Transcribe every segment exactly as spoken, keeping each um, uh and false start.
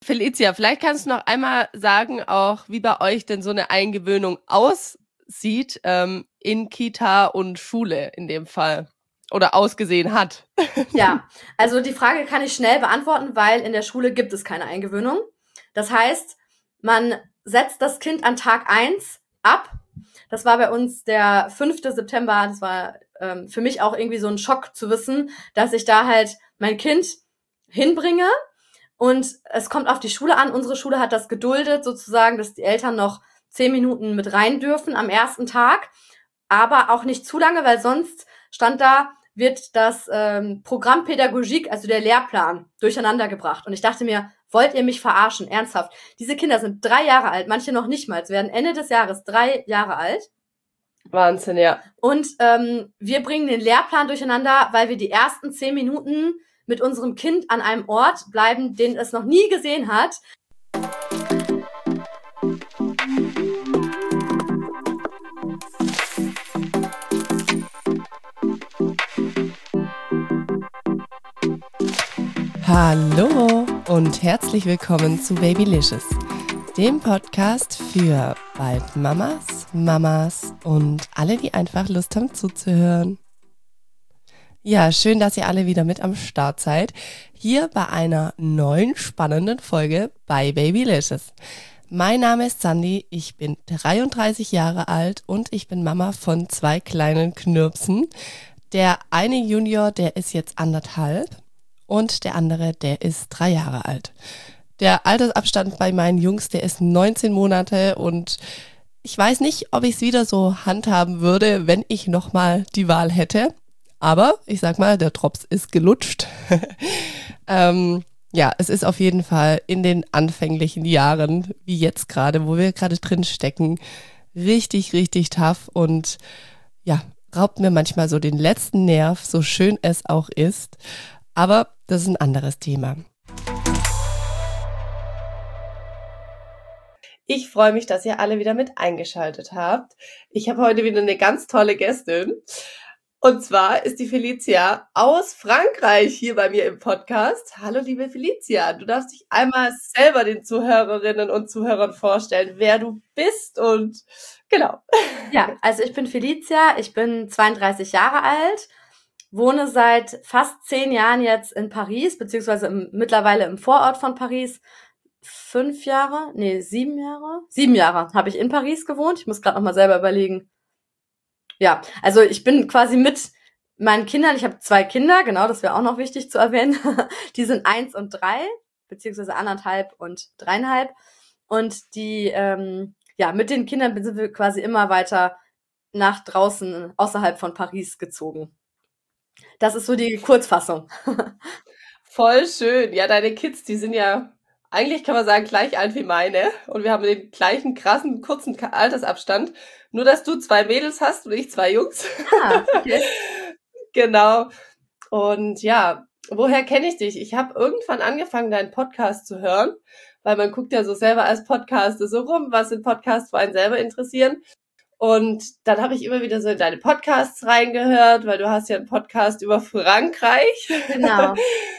Felicia, vielleicht kannst du noch einmal sagen, auch wie bei euch denn so eine Eingewöhnung aussieht ähm, in Kita und Schule in dem Fall oder ausgesehen hat. Ja, also die Frage kann ich schnell beantworten, weil in der Schule gibt es keine Eingewöhnung. Das heißt, man setzt das Kind an Tag eins ab. Das war bei uns der fünfte September. Das war ähm, für mich auch irgendwie so ein Schock zu wissen, dass ich da halt mein Kind hinbringe. Und es kommt auf die Schule an. Unsere Schule hat das geduldet, sozusagen, dass die Eltern noch zehn Minuten mit rein dürfen am ersten Tag. Aber auch nicht zu lange, weil sonst stand da, wird das ähm, Programm Pädagogik, also der Lehrplan, durcheinander gebracht. Und ich dachte mir, wollt ihr mich verarschen? Ernsthaft. Diese Kinder sind drei Jahre alt, manche noch nicht mal. Sie werden Ende des Jahres drei Jahre alt. Wahnsinn, ja. Und ähm, wir bringen den Lehrplan durcheinander, weil wir die ersten zehn Minuten mit unserem Kind an einem Ort bleiben, den es noch nie gesehen hat. Hallo und herzlich willkommen zu Babylicious, dem Podcast für bald Mamas, Mamas und alle, die einfach Lust haben zuzuhören. Ja, schön, dass ihr alle wieder mit am Start seid, hier bei einer neuen spannenden Folge bei Babylicious. Mein Name ist Sandy, ich bin dreiunddreißig Jahre alt und ich bin Mama von zwei kleinen Knirpsen. Der eine Junior, der ist jetzt anderthalb und der andere, der ist drei Jahre alt. Der Altersabstand bei meinen Jungs, der ist neunzehn Monate und ich weiß nicht, ob ich es wieder so handhaben würde, wenn ich nochmal die Wahl hätte. Aber ich sag mal, der Drops ist gelutscht. ähm, ja, es ist auf jeden Fall in den anfänglichen Jahren, wie jetzt gerade, wo wir gerade drin stecken, richtig, richtig tough und ja, raubt mir manchmal so den letzten Nerv, so schön es auch ist. Aber das ist ein anderes Thema. Ich freue mich, dass ihr alle wieder mit eingeschaltet habt. Ich habe heute wieder eine ganz tolle Gästin. Und zwar ist die Felicia aus Frankreich hier bei mir im Podcast. Hallo, liebe Felicia. Du darfst dich einmal selber den Zuhörerinnen und Zuhörern vorstellen, wer du bist und genau. Ja, also ich bin Felicia, ich bin zweiunddreißig Jahre alt, wohne seit fast zehn Jahren jetzt in Paris, beziehungsweise im, mittlerweile im Vorort von Paris. Fünf Jahre, nee, sieben Jahre? Sieben Jahre habe ich in Paris gewohnt. Ich muss gerade noch mal selber überlegen. Ja, also ich bin quasi mit meinen Kindern, ich habe zwei Kinder, genau, das wäre auch noch wichtig zu erwähnen. Die sind eins und drei, beziehungsweise anderthalb und dreieinhalb. Und die, ähm, ja, mit den Kindern sind wir quasi immer weiter nach draußen, außerhalb von Paris gezogen. Das ist so die Kurzfassung. Voll schön. Ja, deine Kids, die sind ja, eigentlich kann man sagen, gleich alt wie meine. Und wir haben den gleichen krassen, kurzen Altersabstand. Nur, dass du zwei Mädels hast und ich zwei Jungs. Ah, okay. Genau. Und ja, woher kenne ich dich? Ich habe irgendwann angefangen, deinen Podcast zu hören, weil man guckt ja so selber als Podcaster so rum, was sind Podcasts, wo einen selber interessieren. Und dann habe ich immer wieder so in deine Podcasts reingehört, weil du hast ja einen Podcast über Frankreich. Genau.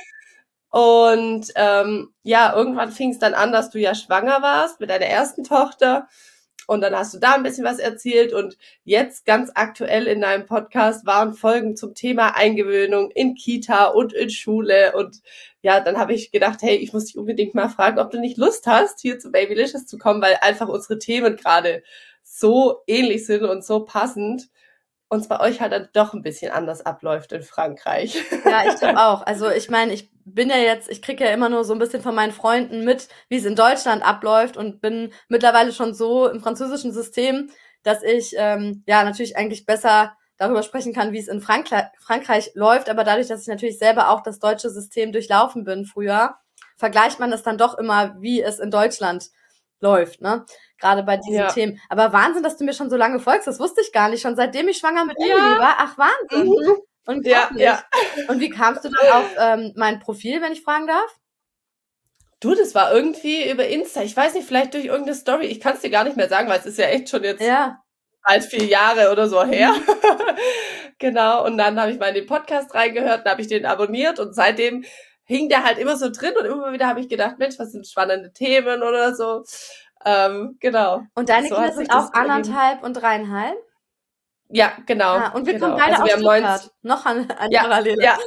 Und ähm, ja, irgendwann fing es dann an, dass du ja schwanger warst mit deiner ersten Tochter. Und dann hast du da ein bisschen was erzählt. Und jetzt ganz aktuell in deinem Podcast waren Folgen zum Thema Eingewöhnung in Kita und in Schule. Und ja, dann habe ich gedacht, hey, ich muss dich unbedingt mal fragen, ob du nicht Lust hast, hier zu Babylicious zu kommen, weil einfach unsere Themen gerade so ähnlich sind und so passend. Und es bei euch halt dann doch ein bisschen anders abläuft in Frankreich. Ja, ich glaube auch. Also ich meine, ich bin ja jetzt, ich kriege ja immer nur so ein bisschen von meinen Freunden mit, wie es in Deutschland abläuft und bin mittlerweile schon so im französischen System, dass ich ähm, ja natürlich eigentlich besser darüber sprechen kann, wie es in Frankreich, Frankreich läuft. Aber dadurch, dass ich natürlich selber auch das deutsche System durchlaufen bin früher, vergleicht man das dann doch immer, wie es in Deutschland läuft, ne? Gerade bei diesen Ja. Themen. Aber Wahnsinn, dass du mir schon so lange folgst. Das wusste ich gar nicht. Schon seitdem ich schwanger mit Ja. Emily war. Ach, Wahnsinn. Mhm. Unglaublich. Ja, Und wie kamst du dann auf ähm, mein Profil, wenn ich fragen darf? Du, das war irgendwie über Insta. Ich weiß nicht, vielleicht durch irgendeine Story. Ich kann es dir gar nicht mehr sagen, weil es ist ja echt schon jetzt Ja. als vier Jahre oder so her. Genau. Und dann habe ich mal in den Podcast reingehört und habe ich den abonniert. Und seitdem hing der halt immer so drin und immer wieder habe ich gedacht, Mensch, was sind spannende Themen oder so. Ähm, genau. Und deine so Kinder sind auch anderthalb und dreieinhalb? Ja, genau. Ah, und wir genau. kommen beide also aus wir haben Stuttgart. Noch eine, eine ja, Parallele. Ja.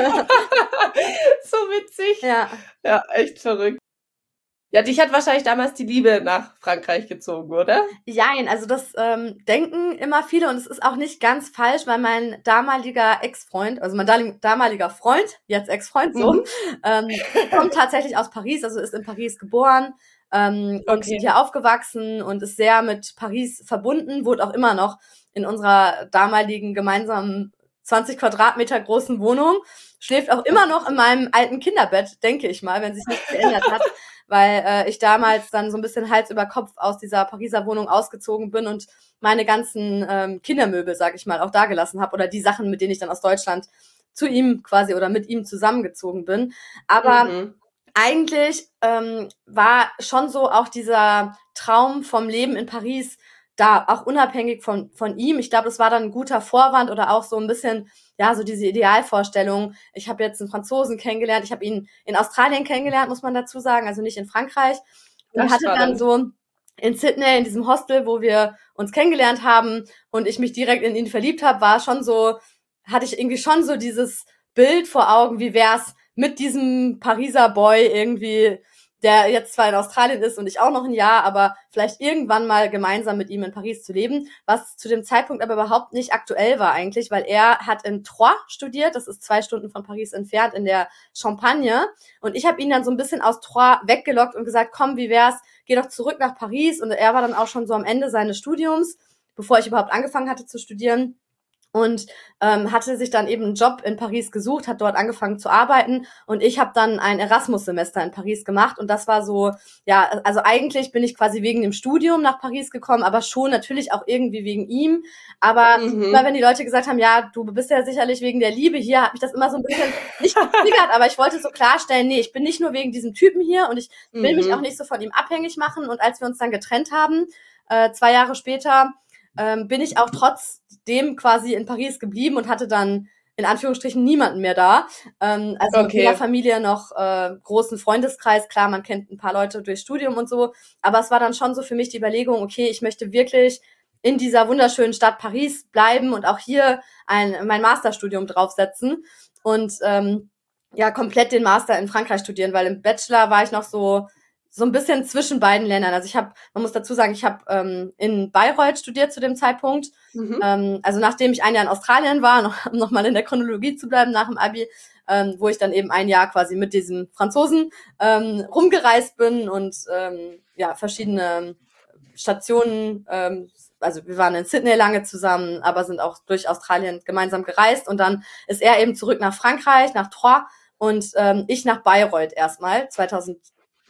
So witzig. Ja. Ja, echt verrückt. Ja, dich hat wahrscheinlich damals die Liebe nach Frankreich gezogen, oder? Jein, also das ähm, denken immer viele und es ist auch nicht ganz falsch, weil mein damaliger Ex-Freund, also mein damaliger Freund, jetzt Ex-Freund, so, Mhm. ähm, kommt tatsächlich aus Paris, also ist in Paris geboren ähm, und Okay. hier aufgewachsen und ist sehr mit Paris verbunden, wohnt auch immer noch in unserer damaligen gemeinsamen zwanzig Quadratmeter großen Wohnung, schläft auch immer noch in meinem alten Kinderbett, denke ich mal, wenn sich nichts geändert hat, weil äh, ich damals dann so ein bisschen Hals über Kopf aus dieser Pariser Wohnung ausgezogen bin und meine ganzen ähm, Kindermöbel, sag ich mal, auch da gelassen habe oder die Sachen, mit denen ich dann aus Deutschland zu ihm quasi oder mit ihm zusammengezogen bin. Aber Mhm. eigentlich ähm, war schon so auch dieser Traum vom Leben in Paris da, auch unabhängig von von ihm. Ich glaube, das war dann ein guter Vorwand oder auch so ein bisschen, ja, so diese Idealvorstellung. Ich habe jetzt einen Franzosen kennengelernt, ich habe ihn in Australien kennengelernt, muss man dazu sagen, also nicht in Frankreich. Und Ja, hatte dann spannend. so in Sydney, in diesem Hostel, wo wir uns kennengelernt haben und ich mich direkt in ihn verliebt habe, war schon so, hatte ich irgendwie schon so dieses Bild vor Augen, wie wär's mit diesem Pariser Boy irgendwie, der jetzt zwar in Australien ist und ich auch noch ein Jahr, aber vielleicht irgendwann mal gemeinsam mit ihm in Paris zu leben, was zu dem Zeitpunkt aber überhaupt nicht aktuell war eigentlich, weil er hat in Troyes studiert, das ist zwei Stunden von Paris entfernt, in der Champagne, und ich habe ihn dann so ein bisschen aus Troyes weggelockt und gesagt, komm, wie wär's, geh doch zurück nach Paris, und er war dann auch schon so am Ende seines Studiums, bevor ich überhaupt angefangen hatte zu studieren, und ähm, hatte sich dann eben einen Job in Paris gesucht, hat dort angefangen zu arbeiten, und ich habe dann ein Erasmus-Semester in Paris gemacht, und das war so, ja, also eigentlich bin ich quasi wegen dem Studium nach Paris gekommen, aber schon natürlich auch irgendwie wegen ihm, aber Mhm. immer wenn die Leute gesagt haben, ja, du bist ja sicherlich wegen der Liebe hier, hat mich das immer so ein bisschen nicht getriggert, aber ich wollte so klarstellen, nee, ich bin nicht nur wegen diesem Typen hier und ich will Mhm. mich auch nicht so von ihm abhängig machen, und als wir uns dann getrennt haben, äh, zwei Jahre später, ähm, bin ich auch trotzdem quasi in Paris geblieben und hatte dann in Anführungsstrichen niemanden mehr da. Ähm, also Okay. in der Familie noch äh, großen Freundeskreis. Klar, man kennt ein paar Leute durch Studium und so, aber es war dann schon so für mich die Überlegung, okay, ich möchte wirklich in dieser wunderschönen Stadt Paris bleiben und auch hier ein, mein Masterstudium draufsetzen und ähm, ja, komplett den Master in Frankreich studieren, weil im Bachelor war ich noch so so ein bisschen zwischen beiden Ländern. Also ich habe, man muss dazu sagen, ich habe ähm, in Bayreuth studiert zu dem Zeitpunkt. Mhm. Ähm, also nachdem ich ein Jahr in Australien war, noch, um nochmal in der Chronologie zu bleiben nach dem Abi, ähm, wo ich dann eben ein Jahr quasi mit diesem Franzosen ähm, rumgereist bin und ähm, ja, verschiedene Stationen, ähm, also wir waren in Sydney lange zusammen, aber sind auch durch Australien gemeinsam gereist, und dann ist er eben zurück nach Frankreich, nach Troyes, und ähm, ich nach Bayreuth erstmal, zweitausendzwölf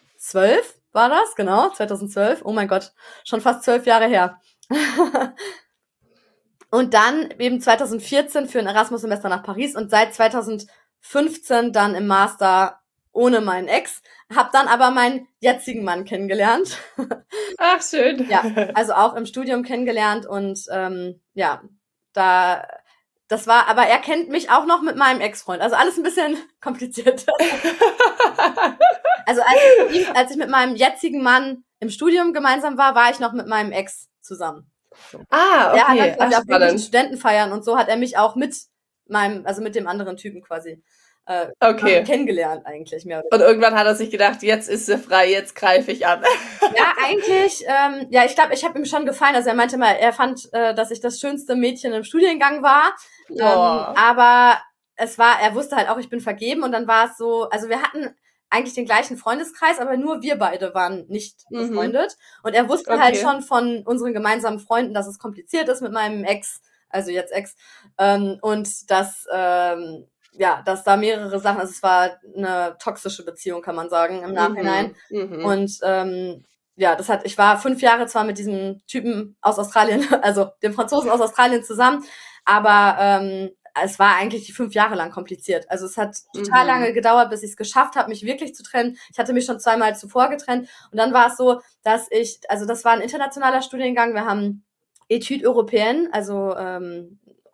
war das, genau, zweitausendzwölf, oh mein Gott, schon fast zwölf Jahre her. Und dann eben zweitausendvierzehn für ein Erasmus-Semester nach Paris und seit zweitausendfünfzehn dann im Master ohne meinen Ex, hab dann aber meinen jetzigen Mann kennengelernt. Ach, schön. Ja, also auch im Studium kennengelernt, und ähm, ja, da, das war, aber er kennt mich auch noch mit meinem Ex-Freund, also alles ein bisschen kompliziert. Also als ich, mit ihm, als ich mit meinem jetzigen Mann im Studium gemeinsam war, war ich noch mit meinem Ex zusammen. So. Ah, Er hat dann okay. quasi Ach, auf irgendwelchen spannend. Studentenfeiern und so hat er mich auch mit meinem, also mit dem anderen Typen quasi äh, Okay. kennengelernt eigentlich mehr oder Und irgendwann hat er sich gedacht, jetzt ist sie frei, jetzt greife ich an. Ja, eigentlich, ähm, ja, ich glaube, ich habe ihm schon gefallen. Also er meinte mal, er fand, äh, dass ich das schönste Mädchen im Studiengang war. Oh. Ähm, aber es war, er wusste halt auch, ich bin vergeben, und dann war es so, also wir hatten eigentlich den gleichen Freundeskreis, aber nur wir beide waren nicht Mhm. befreundet. Und er wusste Okay. halt schon von unseren gemeinsamen Freunden, dass es kompliziert ist mit meinem Ex, also jetzt Ex, ähm, und dass, ähm, ja, dass da mehrere Sachen, also es war eine toxische Beziehung, kann man sagen, im Nachhinein. Mhm. Mhm. Und ähm, ja, das hat, ich war fünf Jahre zwar mit diesem Typen aus Australien, also dem Franzosen aus Australien zusammen, aber ähm, es war eigentlich die fünf Jahre lang kompliziert. Also es hat total Mhm. lange gedauert, bis ich es geschafft habe, mich wirklich zu trennen. Ich hatte mich schon zweimal zuvor getrennt, und dann war es so, dass ich, also das war ein internationaler Studiengang, wir haben Études Européennes, also ähm,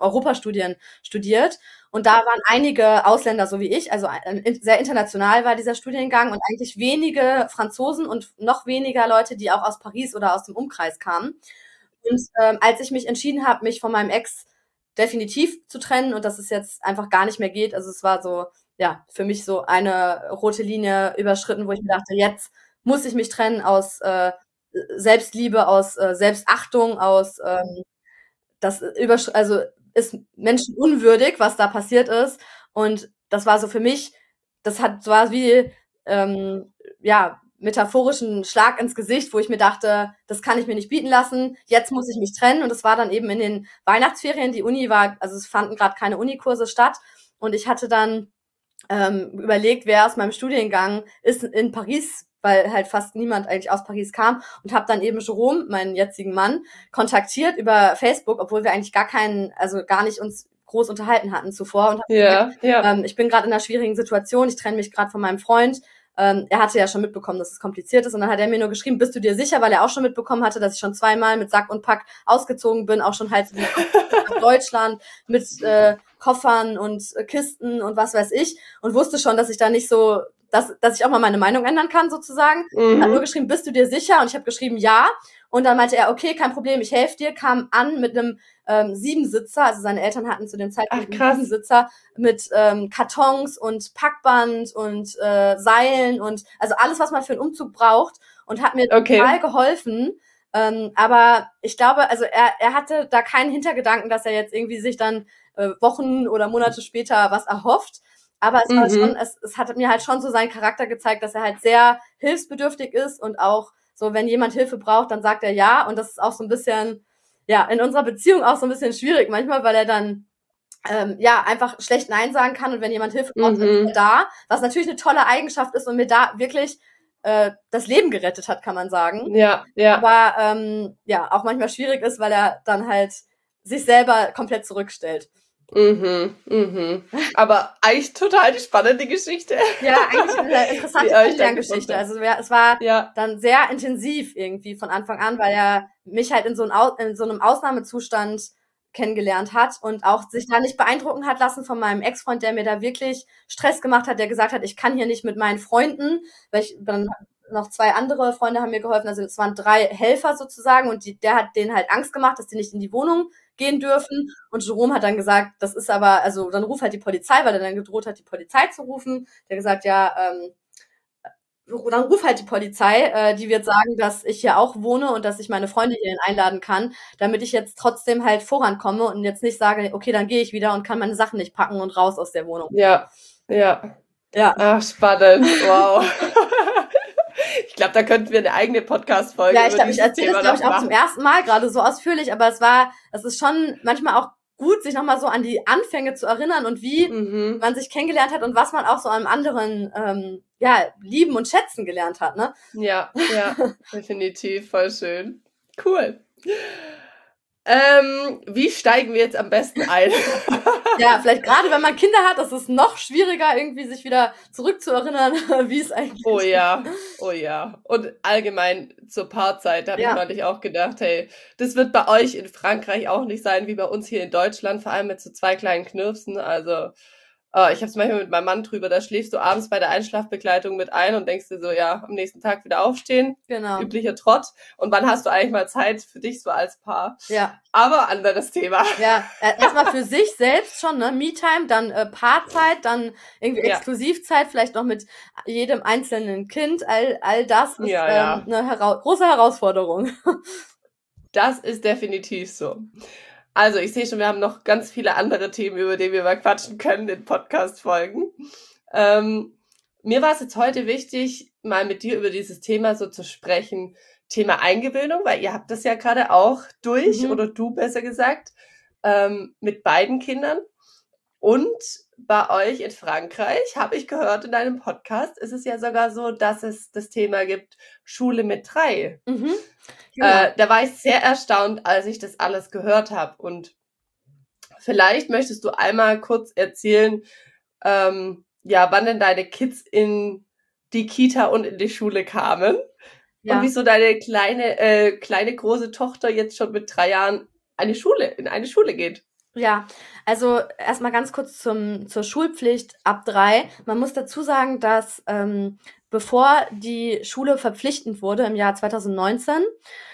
Europastudien studiert. Und da waren einige Ausländer, so wie ich, also sehr international war dieser Studiengang und eigentlich wenige Franzosen und noch weniger Leute, die auch aus Paris oder aus dem Umkreis kamen. Und ähm, als ich mich entschieden habe, mich von meinem Ex definitiv zu trennen und dass es jetzt einfach gar nicht mehr geht, also es war so, ja, für mich so eine rote Linie überschritten, wo ich mir dachte, jetzt muss ich mich trennen aus äh, Selbstliebe, aus äh, Selbstachtung, aus ähm, das übersch also ist menschenunwürdig, was da passiert ist. Und das war so für mich, das hat so war wie ähm, ja metaphorischen Schlag ins Gesicht, wo ich mir dachte, das kann ich mir nicht bieten lassen. Jetzt muss ich mich trennen. Und das war dann eben in den Weihnachtsferien. Die Uni war, also es fanden gerade keine Unikurse statt. Und ich hatte dann ähm, überlegt, wer aus meinem Studiengang ist in Paris, weil halt fast niemand eigentlich aus Paris kam, und habe dann eben Jerome, meinen jetzigen Mann, kontaktiert über Facebook, obwohl wir eigentlich gar keinen, also gar nicht uns groß unterhalten hatten zuvor, und hab Ja, gesagt, ja. ähm, ich bin gerade in einer schwierigen Situation, ich trenne mich gerade von meinem Freund. Ähm, er hatte ja schon mitbekommen, dass es kompliziert ist, und dann hat er mir nur geschrieben, bist du dir sicher, weil er auch schon mitbekommen hatte, dass ich schon zweimal mit Sack und Pack ausgezogen bin, auch schon halt nach Deutschland mit äh, Koffern und äh, Kisten und was weiß ich, und wusste schon, dass ich da nicht so, dass, dass ich auch mal meine Meinung ändern kann, sozusagen. Mhm. Hat nur geschrieben, bist du dir sicher? Und ich habe geschrieben, ja. Und dann meinte er, okay, kein Problem, ich helfe dir, kam an mit einem ähm, Siebensitzer, also seine Eltern hatten zu dem Zeitpunkt Ach, einen krass. Siebensitzer mit ähm, Kartons und Packband und äh, Seilen und also alles, was man für einen Umzug braucht, und hat mir Okay. total geholfen. Ähm, aber ich glaube, also er, er hatte da keinen Hintergedanken, dass er jetzt irgendwie sich dann äh, Wochen oder Monate später was erhofft. Aber es war Mhm. schon, es, es hat mir halt schon so seinen Charakter gezeigt, dass er halt sehr hilfsbedürftig ist und auch so, wenn jemand Hilfe braucht, dann sagt er ja. Und das ist auch so ein bisschen, ja, in unserer Beziehung auch so ein bisschen schwierig manchmal, weil er dann ähm, ja einfach schlecht Nein sagen kann, und wenn jemand Hilfe braucht, dann ist Mhm. er da, was natürlich eine tolle Eigenschaft ist und mir da wirklich äh, das Leben gerettet hat, kann man sagen. Ja, ja. Aber ähm, ja, auch manchmal schwierig ist, weil er dann halt sich selber komplett zurückstellt. Mhm, mhm. Aber eigentlich total die spannende Geschichte. Ja, eigentlich eine interessante Wie ihr euch da Kennenlerngeschichte. gefunden Also ja, es war Ja, dann sehr intensiv irgendwie von Anfang an, weil er mich halt in so, ein Au in so einem Ausnahmezustand kennengelernt hat und auch sich da nicht beeindrucken hat lassen von meinem Ex-Freund, der mir da wirklich Stress gemacht hat, der gesagt hat, ich kann hier nicht mit meinen Freunden, weil ich dann noch zwei andere Freunde haben mir geholfen, also es waren drei Helfer sozusagen, und die, der hat denen halt Angst gemacht, dass die nicht in die Wohnung gehen dürfen, und Jerome hat dann gesagt, das ist aber, also dann ruf halt die Polizei, weil er dann gedroht hat, die Polizei zu rufen. Der hat gesagt, ja, ähm, dann ruf halt die Polizei, äh, die wird sagen, dass ich hier auch wohne und dass ich meine Freunde hierhin einladen kann, damit ich jetzt trotzdem halt vorankomme und jetzt nicht sage, okay, dann gehe ich wieder und kann meine Sachen nicht packen und raus aus der Wohnung. ja, ja. Ja. Ach, spannend. Wow. Ich glaube, da könnten wir eine eigene Podcast-Folge Ja, ich über glaube, ich dieses erzähle das, Thema glaube ich, noch auch zum machen. ersten Mal gerade so ausführlich, aber es war, es ist schon manchmal auch gut, sich nochmal so an die Anfänge zu erinnern und wie Mhm. man sich kennengelernt hat und was man auch so an anderen ähm, ja, lieben und schätzen gelernt hat, ne? Ja, ja, definitiv, voll schön. Cool. Ähm, wie steigen wir jetzt am besten ein? Ja, vielleicht gerade wenn man Kinder hat, ist es noch schwieriger, irgendwie sich wieder zurückzuerinnern, wie es eigentlich Oh ja, oh ja. Und allgemein zur Paarzeit, da habe Ja. ich neulich auch gedacht, hey, das wird bei euch in Frankreich auch nicht sein, wie bei uns hier in Deutschland, vor allem mit so zwei kleinen Knirpsen. Also, oh, ich habe es manchmal mit meinem Mann drüber, da schläfst du abends bei der Einschlafbegleitung mit ein und denkst dir so, ja, am nächsten Tag wieder aufstehen, Genau. üblicher Trott. Und wann hast du eigentlich mal Zeit für dich so als Paar? Ja. Aber anderes Thema. Ja, äh, erstmal für sich selbst schon, ne? Me-Time, dann äh, Paarzeit, dann irgendwie Ja. Exklusivzeit, vielleicht noch mit jedem einzelnen Kind. All, all das ist Ja, ja. ähm, eine hera große Herausforderung. Das ist definitiv so. Also ich sehe schon, wir haben noch ganz viele andere Themen, über die wir mal quatschen können in Podcast-Folgen. Ähm, mir war es jetzt heute wichtig, mal mit dir über dieses Thema so zu sprechen, Thema Eingewöhnung, weil ihr habt das ja gerade auch durch, Mhm. oder du besser gesagt, ähm, mit beiden Kindern. Und bei euch in Frankreich, habe ich gehört in einem Podcast, ist es ja sogar so, dass es das Thema gibt, Schule mit drei. Mhm. Genau. Äh, da war ich sehr erstaunt, als ich das alles gehört habe. Und vielleicht möchtest du einmal kurz erzählen, ähm, ja, wann denn deine Kids in die Kita und in die Schule kamen. Ja. Und wieso deine kleine, äh, kleine große Tochter jetzt schon mit drei Jahren eine Schule, in eine Schule geht. Ja, also erstmal ganz kurz zum, zur Schulpflicht ab drei. Man muss dazu sagen, dass ähm, bevor die Schule verpflichtend wurde im Jahr zweitausendneunzehn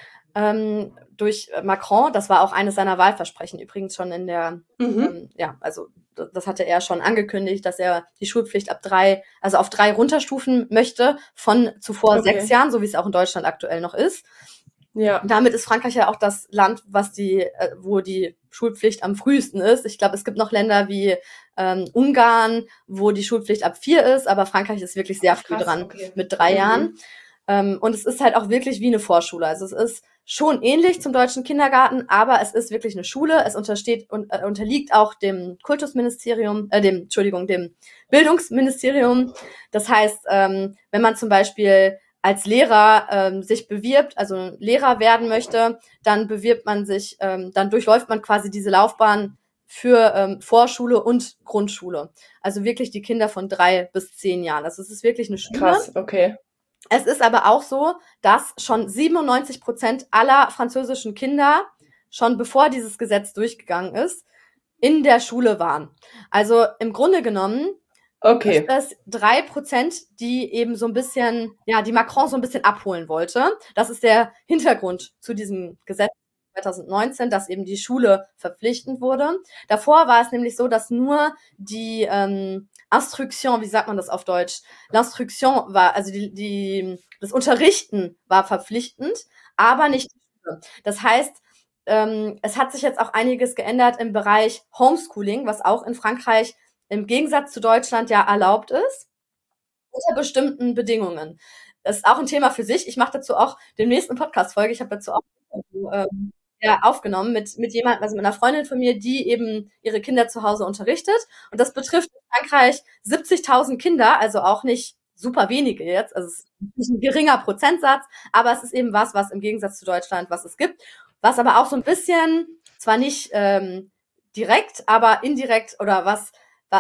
ähm, durch Macron, das war auch eines seiner Wahlversprechen übrigens schon in der, Mhm. ähm, ja, also das, das hatte er schon angekündigt, dass er die Schulpflicht ab drei, also auf drei runterstufen möchte von zuvor Okay. sechs Jahren, so wie es auch in Deutschland aktuell noch ist. Ja. Und damit ist Frankreich ja auch das Land, was die, äh, wo die Schulpflicht am frühesten ist. Ich glaube, es gibt noch Länder wie ähm, Ungarn, wo die Schulpflicht ab vier ist, aber Frankreich ist wirklich sehr früh Krass, dran okay. mit drei Mhm. Jahren. Ähm, und es ist halt auch wirklich wie eine Vorschule. Also es ist schon ähnlich zum deutschen Kindergarten, aber es ist wirklich eine Schule. Es untersteht und äh, unterliegt auch dem Kultusministerium, äh, dem, Entschuldigung, dem Bildungsministerium. Das heißt, ähm, wenn man zum Beispiel als Lehrer ähm, sich bewirbt, also Lehrer werden möchte, dann bewirbt man sich, ähm, dann durchläuft man quasi diese Laufbahn für ähm, Vorschule und Grundschule. Also wirklich die Kinder von drei bis zehn Jahren. Also es ist wirklich eine Schule. Krass, okay. Es ist aber auch so, dass schon siebenundneunzig Prozent aller französischen Kinder schon bevor dieses Gesetz durchgegangen ist, in der Schule waren. Also im Grunde genommen Okay. ist das drei Prozent, die eben so ein bisschen, ja, die Macron so ein bisschen abholen wollte. Das ist der Hintergrund zu diesem Gesetz zweitausendneunzehn, dass eben die Schule verpflichtend wurde. Davor war es nämlich so, dass nur die ähm, Instruction, wie sagt man das auf Deutsch? L'instruction war, also die, die, das Unterrichten war verpflichtend, aber nicht die Schule. Das heißt, ähm, es hat sich jetzt auch einiges geändert im Bereich Homeschooling, was auch in Frankreich im Gegensatz zu Deutschland ja erlaubt ist, unter bestimmten Bedingungen. Das ist auch ein Thema für sich. Ich mache dazu auch den nächsten Podcast-Folge. Ich habe dazu auch ähm, ja, aufgenommen mit, mit jemandem, also mit einer Freundin von mir, die eben ihre Kinder zu Hause unterrichtet. Und das betrifft in Frankreich siebzigtausend Kinder, also auch nicht super wenige jetzt. Also es ist nicht ein geringer Prozentsatz, aber es ist eben was, was im Gegensatz zu Deutschland, was es gibt. Was aber auch so ein bisschen, zwar nicht ähm, direkt, aber indirekt oder was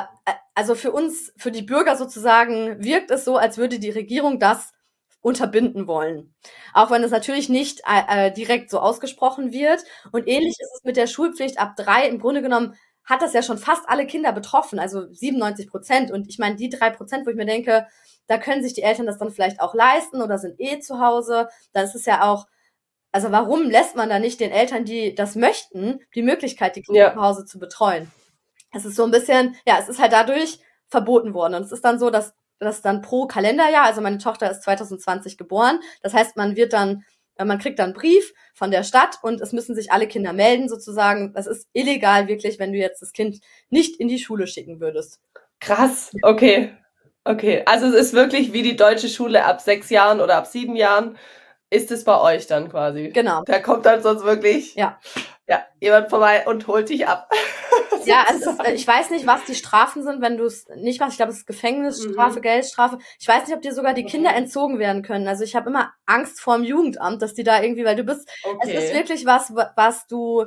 also für uns, für die Bürger sozusagen, wirkt es so, als würde die Regierung das unterbinden wollen. Auch wenn es natürlich nicht äh, direkt so ausgesprochen wird. Und ähnlich ist es mit der Schulpflicht ab drei. Im Grunde genommen hat das ja schon fast alle Kinder betroffen, also siebenundneunzig Prozent. Und ich meine, die drei Prozent, wo ich mir denke, da können sich die Eltern das dann vielleicht auch leisten oder sind eh zu Hause. Dann ist es ja auch, also warum lässt man da nicht den Eltern, die das möchten, die Möglichkeit, die Kinder Ja. zu Hause zu betreuen? Es ist so ein bisschen, ja, es ist halt dadurch verboten worden. Und es ist dann so, dass das dann pro Kalenderjahr, also meine Tochter ist zweitausendzwanzig geboren, das heißt, man wird dann, man kriegt dann einen Brief von der Stadt und es müssen sich alle Kinder melden sozusagen. Das ist illegal wirklich, wenn du jetzt das Kind nicht in die Schule schicken würdest. Krass, okay. Okay, also es ist wirklich wie die deutsche Schule ab sechs Jahren oder ab sieben Jahren, ist es bei euch dann quasi. Genau. Da kommt dann sonst wirklich Ja. ja, jemand vorbei und holt dich ab. Ja, also es ist, ich weiß nicht, was die Strafen sind, wenn du es nicht machst. Ich glaube, es ist Gefängnisstrafe, Mhm. Geldstrafe. Ich weiß nicht, ob dir sogar die Okay. Kinder entzogen werden können. Also ich habe immer Angst vor dem Jugendamt, dass die da irgendwie, weil du bist, Okay. es ist wirklich was, was du,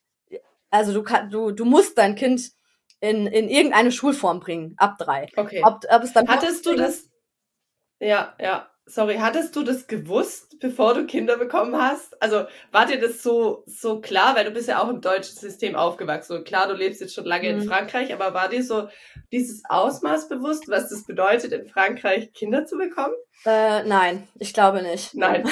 also du kann, du, du musst dein Kind in, in irgendeine Schulform bringen, ab drei. Okay. Ob, ob es dann Hattest du das, ja, ja, sorry, hattest du das gewusst, bevor du Kinder bekommen hast? Also war dir das so, so klar, weil du bist ja auch im deutschen System aufgewachsen. Und klar, du lebst jetzt schon lange Mhm. in Frankreich, aber war dir so dieses Ausmaß bewusst, was das bedeutet, in Frankreich Kinder zu bekommen? Äh, nein, ich glaube nicht. Nein.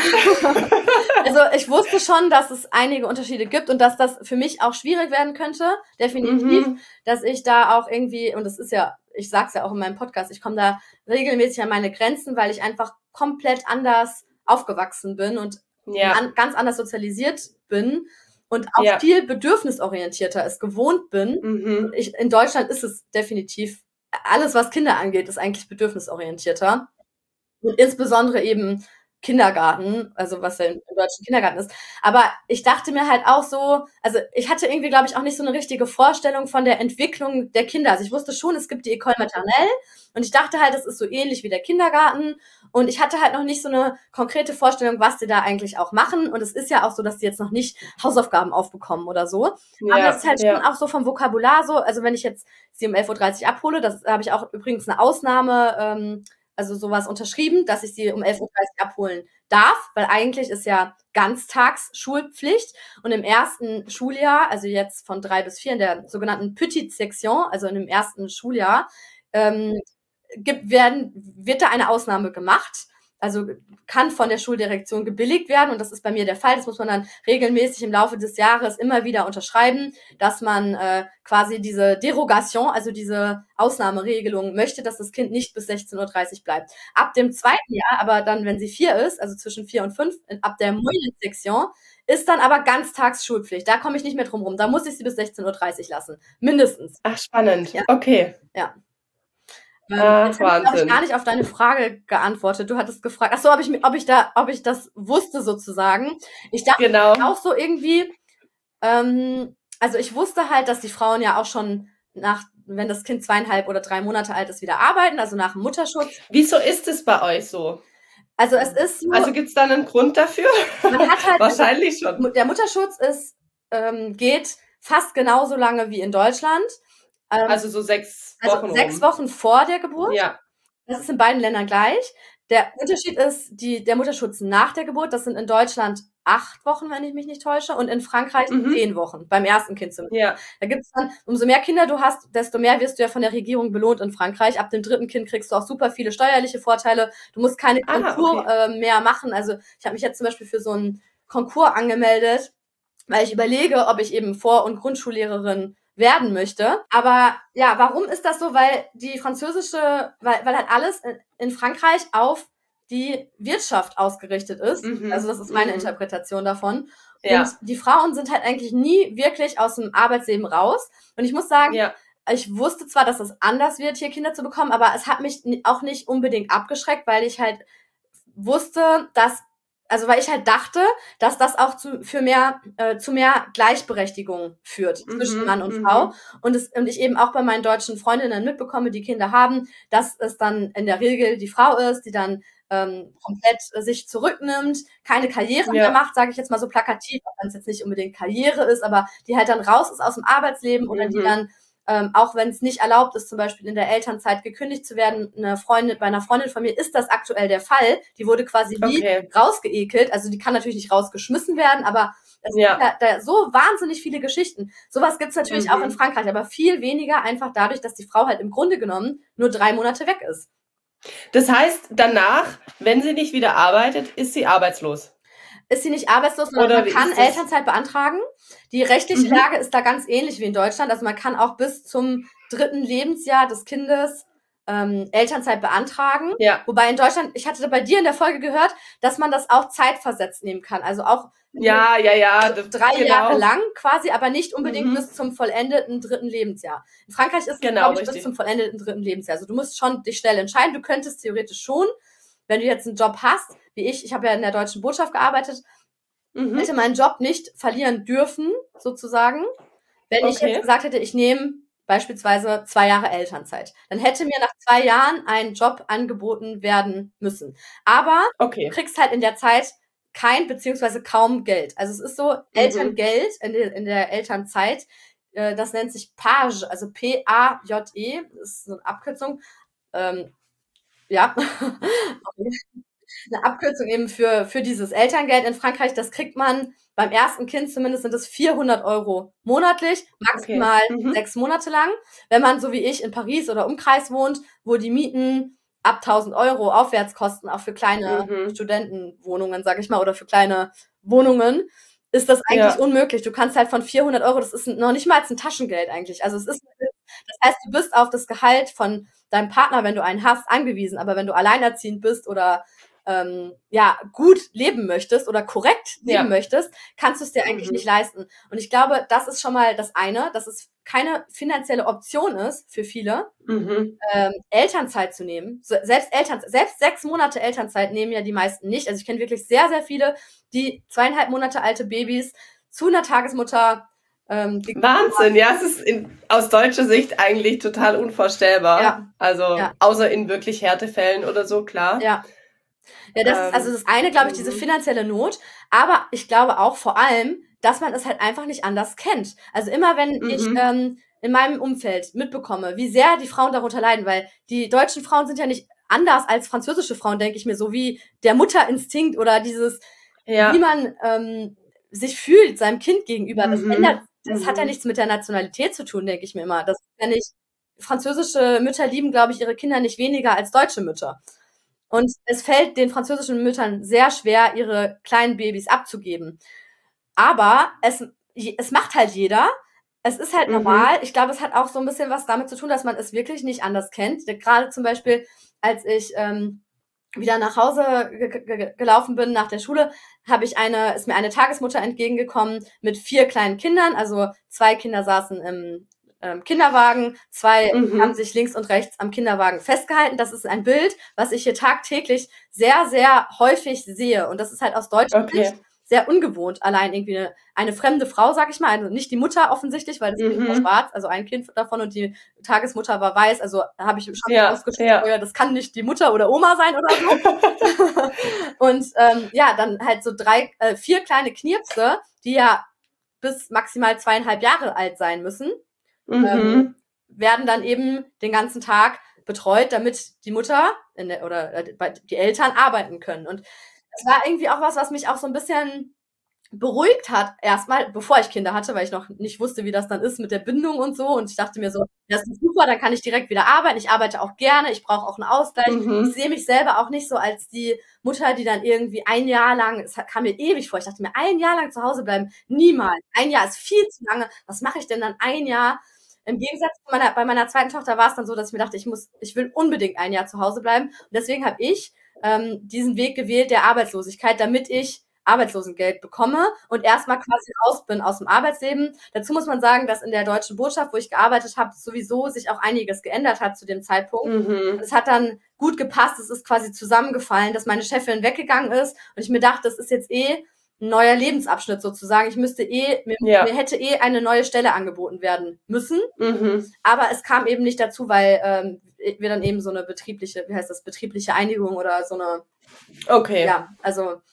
Also ich wusste schon, dass es einige Unterschiede gibt und dass das für mich auch schwierig werden könnte, definitiv, Mhm. dass ich da auch irgendwie, und das ist ja, ich sag's ja auch in meinem Podcast, ich komme da regelmäßig an meine Grenzen, weil ich einfach komplett anders aufgewachsen bin und Ja. an, ganz anders sozialisiert bin und auch Ja. viel bedürfnisorientierter es gewohnt bin. Mhm. Ich, in Deutschland ist es definitiv, alles was Kinder angeht, ist eigentlich bedürfnisorientierter. Und insbesondere eben Kindergarten, also was ja im deutschen Kindergarten ist. Aber ich dachte mir halt auch so, also ich hatte irgendwie, glaube ich, auch nicht so eine richtige Vorstellung von der Entwicklung der Kinder. Also ich wusste schon, es gibt die École maternelle und ich dachte halt, das ist so ähnlich wie der Kindergarten. Und ich hatte halt noch nicht so eine konkrete Vorstellung, was die da eigentlich auch machen. Und es ist ja auch so, dass die jetzt noch nicht Hausaufgaben aufbekommen oder so. Ja. Aber es ist halt ja. schon auch so vom Vokabular so, also wenn ich jetzt sie um elf Uhr dreißig abhole, das habe ich auch übrigens eine Ausnahme, ähm, also sowas unterschrieben, dass ich sie um elf Uhr dreißig abholen darf, weil eigentlich ist ja Ganztagsschulpflicht und im ersten Schuljahr, also jetzt von drei bis vier in der sogenannten Petite Section, also in dem ersten Schuljahr, ähm, gibt, werden, wird da eine Ausnahme gemacht. Also kann von der Schuldirektion gebilligt werden und das ist bei mir der Fall. Das muss man dann regelmäßig im Laufe des Jahres immer wieder unterschreiben, dass man äh, quasi diese Derogation, also diese Ausnahmeregelung möchte, dass das Kind nicht bis sechzehn Uhr dreißig bleibt. Ab dem zweiten Jahr, aber dann, wenn sie vier ist, also zwischen vier und fünf, ab der Moyenne Section, ist dann aber Ganztagsschulpflicht. Da komme ich nicht mehr drum rum. Da muss ich sie bis sechzehn Uhr dreißig lassen. Mindestens. Ach, spannend. Ja. Okay. Ja. Ach, Jetzt habe ich, glaube ich, gar nicht auf deine Frage geantwortet. Du hattest gefragt, ach so, ob ich, ob ich da, ob ich das wusste sozusagen. Ich dachte Genau. auch so irgendwie, ähm, also ich wusste halt, dass die Frauen ja auch schon nach, wenn das Kind zweieinhalb oder drei Monate alt ist, wieder arbeiten, also nach dem Mutterschutz. Wieso ist es bei euch so? Also es ist so, Also gibt's da einen Grund dafür? man hat halt, Wahrscheinlich also, schon. der Mutterschutz ist, ähm, geht fast genauso lange wie in Deutschland. Ähm, Also so sechs Wochen also sechs rum. Wochen vor der Geburt. Ja. Das ist in beiden Ländern gleich. Der Unterschied ist die, der Mutterschutz nach der Geburt. Das sind in Deutschland acht Wochen, wenn ich mich nicht täusche, und in Frankreich Mhm. zehn Wochen, beim ersten Kind zumindest. Ja. Da gibt es dann, umso mehr Kinder du hast, desto mehr wirst du ja von der Regierung belohnt in Frankreich. Ab dem dritten Kind kriegst du auch super viele steuerliche Vorteile. Du musst keine Ah, Konkurs okay. äh, mehr machen. Also ich habe mich jetzt zum Beispiel für so einen Konkurs angemeldet, weil ich überlege, ob ich eben Vor- und Grundschullehrerin werden möchte. Aber ja, warum ist das so? Weil die französische, weil, weil halt alles in, in Frankreich auf die Wirtschaft ausgerichtet ist. Mhm. Also das ist meine Mhm. Interpretation davon. Ja. Und die Frauen sind halt eigentlich nie wirklich aus dem Arbeitsleben raus. Und ich muss sagen, Ja. ich wusste zwar, dass es anders wird, hier Kinder zu bekommen, aber es hat mich ni- auch nicht unbedingt abgeschreckt, weil ich halt wusste, dass, also weil ich halt dachte, dass das auch zu, für mehr, äh, zu mehr Gleichberechtigung führt Mhm, zwischen Mann und mhm. Frau. Und, es, und ich eben auch bei meinen deutschen Freundinnen mitbekomme, die Kinder haben, dass es dann in der Regel die Frau ist, die dann ähm, komplett äh, sich zurücknimmt, keine Karriere Ja. mehr macht, sage ich jetzt mal so plakativ, auch wenn es jetzt nicht unbedingt Karriere ist, aber die halt dann raus ist aus dem Arbeitsleben oder die Mhm. dann, ähm, auch wenn es nicht erlaubt ist, zum Beispiel in der Elternzeit gekündigt zu werden, eine Freundin, bei einer Freundin von mir ist das aktuell der Fall. Die wurde quasi wie Okay. rausgeekelt, also die kann natürlich nicht rausgeschmissen werden, aber es Ja. gibt ja da so wahnsinnig viele Geschichten. Sowas gibt's natürlich Mhm. auch in Frankreich, aber viel weniger einfach dadurch, dass die Frau halt im Grunde genommen nur drei Monate weg ist. Das heißt, danach, wenn sie nicht wieder arbeitet, ist sie arbeitslos. Ist sie nicht arbeitslos, sondern Oder man wie kann ist das? Elternzeit beantragen. Die rechtliche Mhm. Lage ist da ganz ähnlich wie in Deutschland. Also man kann auch bis zum dritten Lebensjahr des Kindes ähm, Elternzeit beantragen. Ja. Wobei in Deutschland, ich hatte bei dir in der Folge gehört, dass man das auch zeitversetzt nehmen kann. Also auch Ja, ja, ja. Das, drei genau. Jahre lang quasi, aber nicht unbedingt Mhm. bis zum vollendeten dritten Lebensjahr. In Frankreich ist es, Genau, glaube ich, bis richtig. zum vollendeten dritten Lebensjahr. Also du musst schon dich schnell entscheiden. Du könntest theoretisch schon, wenn du jetzt einen Job hast, wie ich, ich habe ja in der deutschen Botschaft gearbeitet, Mhm. hätte meinen Job nicht verlieren dürfen, sozusagen, wenn ich Okay. jetzt gesagt hätte, ich nehme beispielsweise zwei Jahre Elternzeit. Dann hätte mir nach zwei Jahren ein Job angeboten werden müssen. Aber du Okay. kriegst halt in der Zeit kein beziehungsweise kaum Geld. Also es ist so, Elterngeld in der, in der Elternzeit, äh, das nennt sich Page, also P A J E, das ist so eine Abkürzung. Ähm, ja, eine Abkürzung eben für, für dieses Elterngeld in Frankreich. Das kriegt man beim ersten Kind zumindest sind es vierhundert Euro monatlich, maximal Okay. Mhm. sechs Monate lang. Wenn man so wie ich in Paris oder Umkreis wohnt, wo die Mieten ab tausend Euro aufwärts kosten, auch für kleine Mhm. Studentenwohnungen, sag ich mal, oder für kleine Wohnungen, ist das eigentlich Ja. unmöglich. Du kannst halt von vierhundert Euro, das ist noch nicht mal ein Taschengeld eigentlich. Also es ist, das heißt, du bist auf das Gehalt von deinem Partner, wenn du einen hast, angewiesen. Aber wenn du alleinerziehend bist oder ähm, ja gut leben möchtest oder korrekt leben Ja. möchtest, kannst du es dir eigentlich Mhm. nicht leisten. Und ich glaube, das ist schon mal das eine, dass es keine finanzielle Option ist für viele, Mhm. ähm, Elternzeit zu nehmen. So, selbst Eltern, selbst sechs Monate Elternzeit nehmen ja die meisten nicht. Also ich kenne wirklich sehr, sehr viele, die zweieinhalb Monate alte Babys zu einer Tagesmutter ähm, gegeben Wahnsinn, ja, es ist in, aus deutscher Sicht eigentlich total unvorstellbar. Ja. Also, Ja. außer in wirklich Härtefällen oder so, klar. Ja. Ja, das Ähm, ist also das eine, glaube ich, diese mhm. finanzielle Not. Aber ich glaube auch vor allem, dass man es halt einfach nicht anders kennt. Also immer, wenn Mhm. ich ähm, in meinem Umfeld mitbekomme, wie sehr die Frauen darunter leiden, weil die deutschen Frauen sind ja nicht anders als französische Frauen, denke ich mir, so wie der Mutterinstinkt oder dieses, Ja. wie man ähm, sich fühlt seinem Kind gegenüber. Das Mhm. ändert, das Mhm. hat ja nichts mit der Nationalität zu tun, denke ich mir immer. Das ist ja nicht, französische Mütter lieben, glaube ich, ihre Kinder nicht weniger als deutsche Mütter. Und es fällt den französischen Müttern sehr schwer, ihre kleinen Babys abzugeben. Aber es, es macht halt jeder. Es ist halt Mhm. normal. Ich glaube, es hat auch so ein bisschen was damit zu tun, dass man es wirklich nicht anders kennt. Gerade zum Beispiel, als ich ähm, wieder nach Hause ge ge gelaufen bin nach der Schule, habe ich eine, ist mir eine Tagesmutter entgegengekommen mit vier kleinen Kindern. Also zwei Kinder saßen im ähm, Kinderwagen, zwei Mhm. haben sich links und rechts am Kinderwagen festgehalten. Das ist ein Bild, was ich hier tagtäglich sehr, sehr häufig sehe. Und das ist halt aus deutscher Okay. Sicht sehr ungewohnt, allein irgendwie eine, eine fremde Frau, sag ich mal, also nicht die Mutter offensichtlich, weil das Kind war Mhm. schwarz, also ein Kind davon und die Tagesmutter war weiß, also habe ich schon Ja, ausgesprochen, ja. ja, das kann nicht die Mutter oder Oma sein oder so. Und ähm, ja, dann halt so drei, äh, vier kleine Knirpse, die ja bis maximal zweieinhalb Jahre alt sein müssen, Mhm. ähm, werden dann eben den ganzen Tag betreut, damit die Mutter in der, oder äh, die Eltern arbeiten können. Und es war irgendwie auch was, was mich auch so ein bisschen beruhigt hat, erstmal, bevor ich Kinder hatte, weil ich noch nicht wusste, wie das dann ist mit der Bindung und so. Und ich dachte mir so, das ist super, dann kann ich direkt wieder arbeiten. Ich arbeite auch gerne, ich brauche auch einen Ausgleich. Mhm. Ich sehe mich selber auch nicht so als die Mutter, die dann irgendwie ein Jahr lang, es kam mir ewig vor, ich dachte mir, ein Jahr lang zu Hause bleiben, niemals. Ein Jahr ist viel zu lange. Was mache ich denn dann ein Jahr? Im Gegensatz zu meiner, bei meiner zweiten Tochter war es dann so, dass ich mir dachte, ich muss, ich will unbedingt ein Jahr zu Hause bleiben. Und deswegen habe ich ähm, diesen Weg gewählt der Arbeitslosigkeit, damit ich Arbeitslosengeld bekomme und erstmal quasi raus bin aus dem Arbeitsleben. Dazu muss man sagen, dass in der Deutschen Botschaft, wo ich gearbeitet habe, sowieso sich auch einiges geändert hat zu dem Zeitpunkt. Mhm. Es hat dann gut gepasst, es ist quasi zusammengefallen, dass meine Chefin weggegangen ist und ich mir dachte, das ist jetzt eh ein neuer Lebensabschnitt sozusagen. Ich müsste eh, mir, Ja. mir hätte eh eine neue Stelle angeboten werden müssen. Mhm. Aber es kam eben nicht dazu, weil ähm, wir dann eben so eine betriebliche, wie heißt das, betriebliche Einigung oder so eine, Okay. ja, also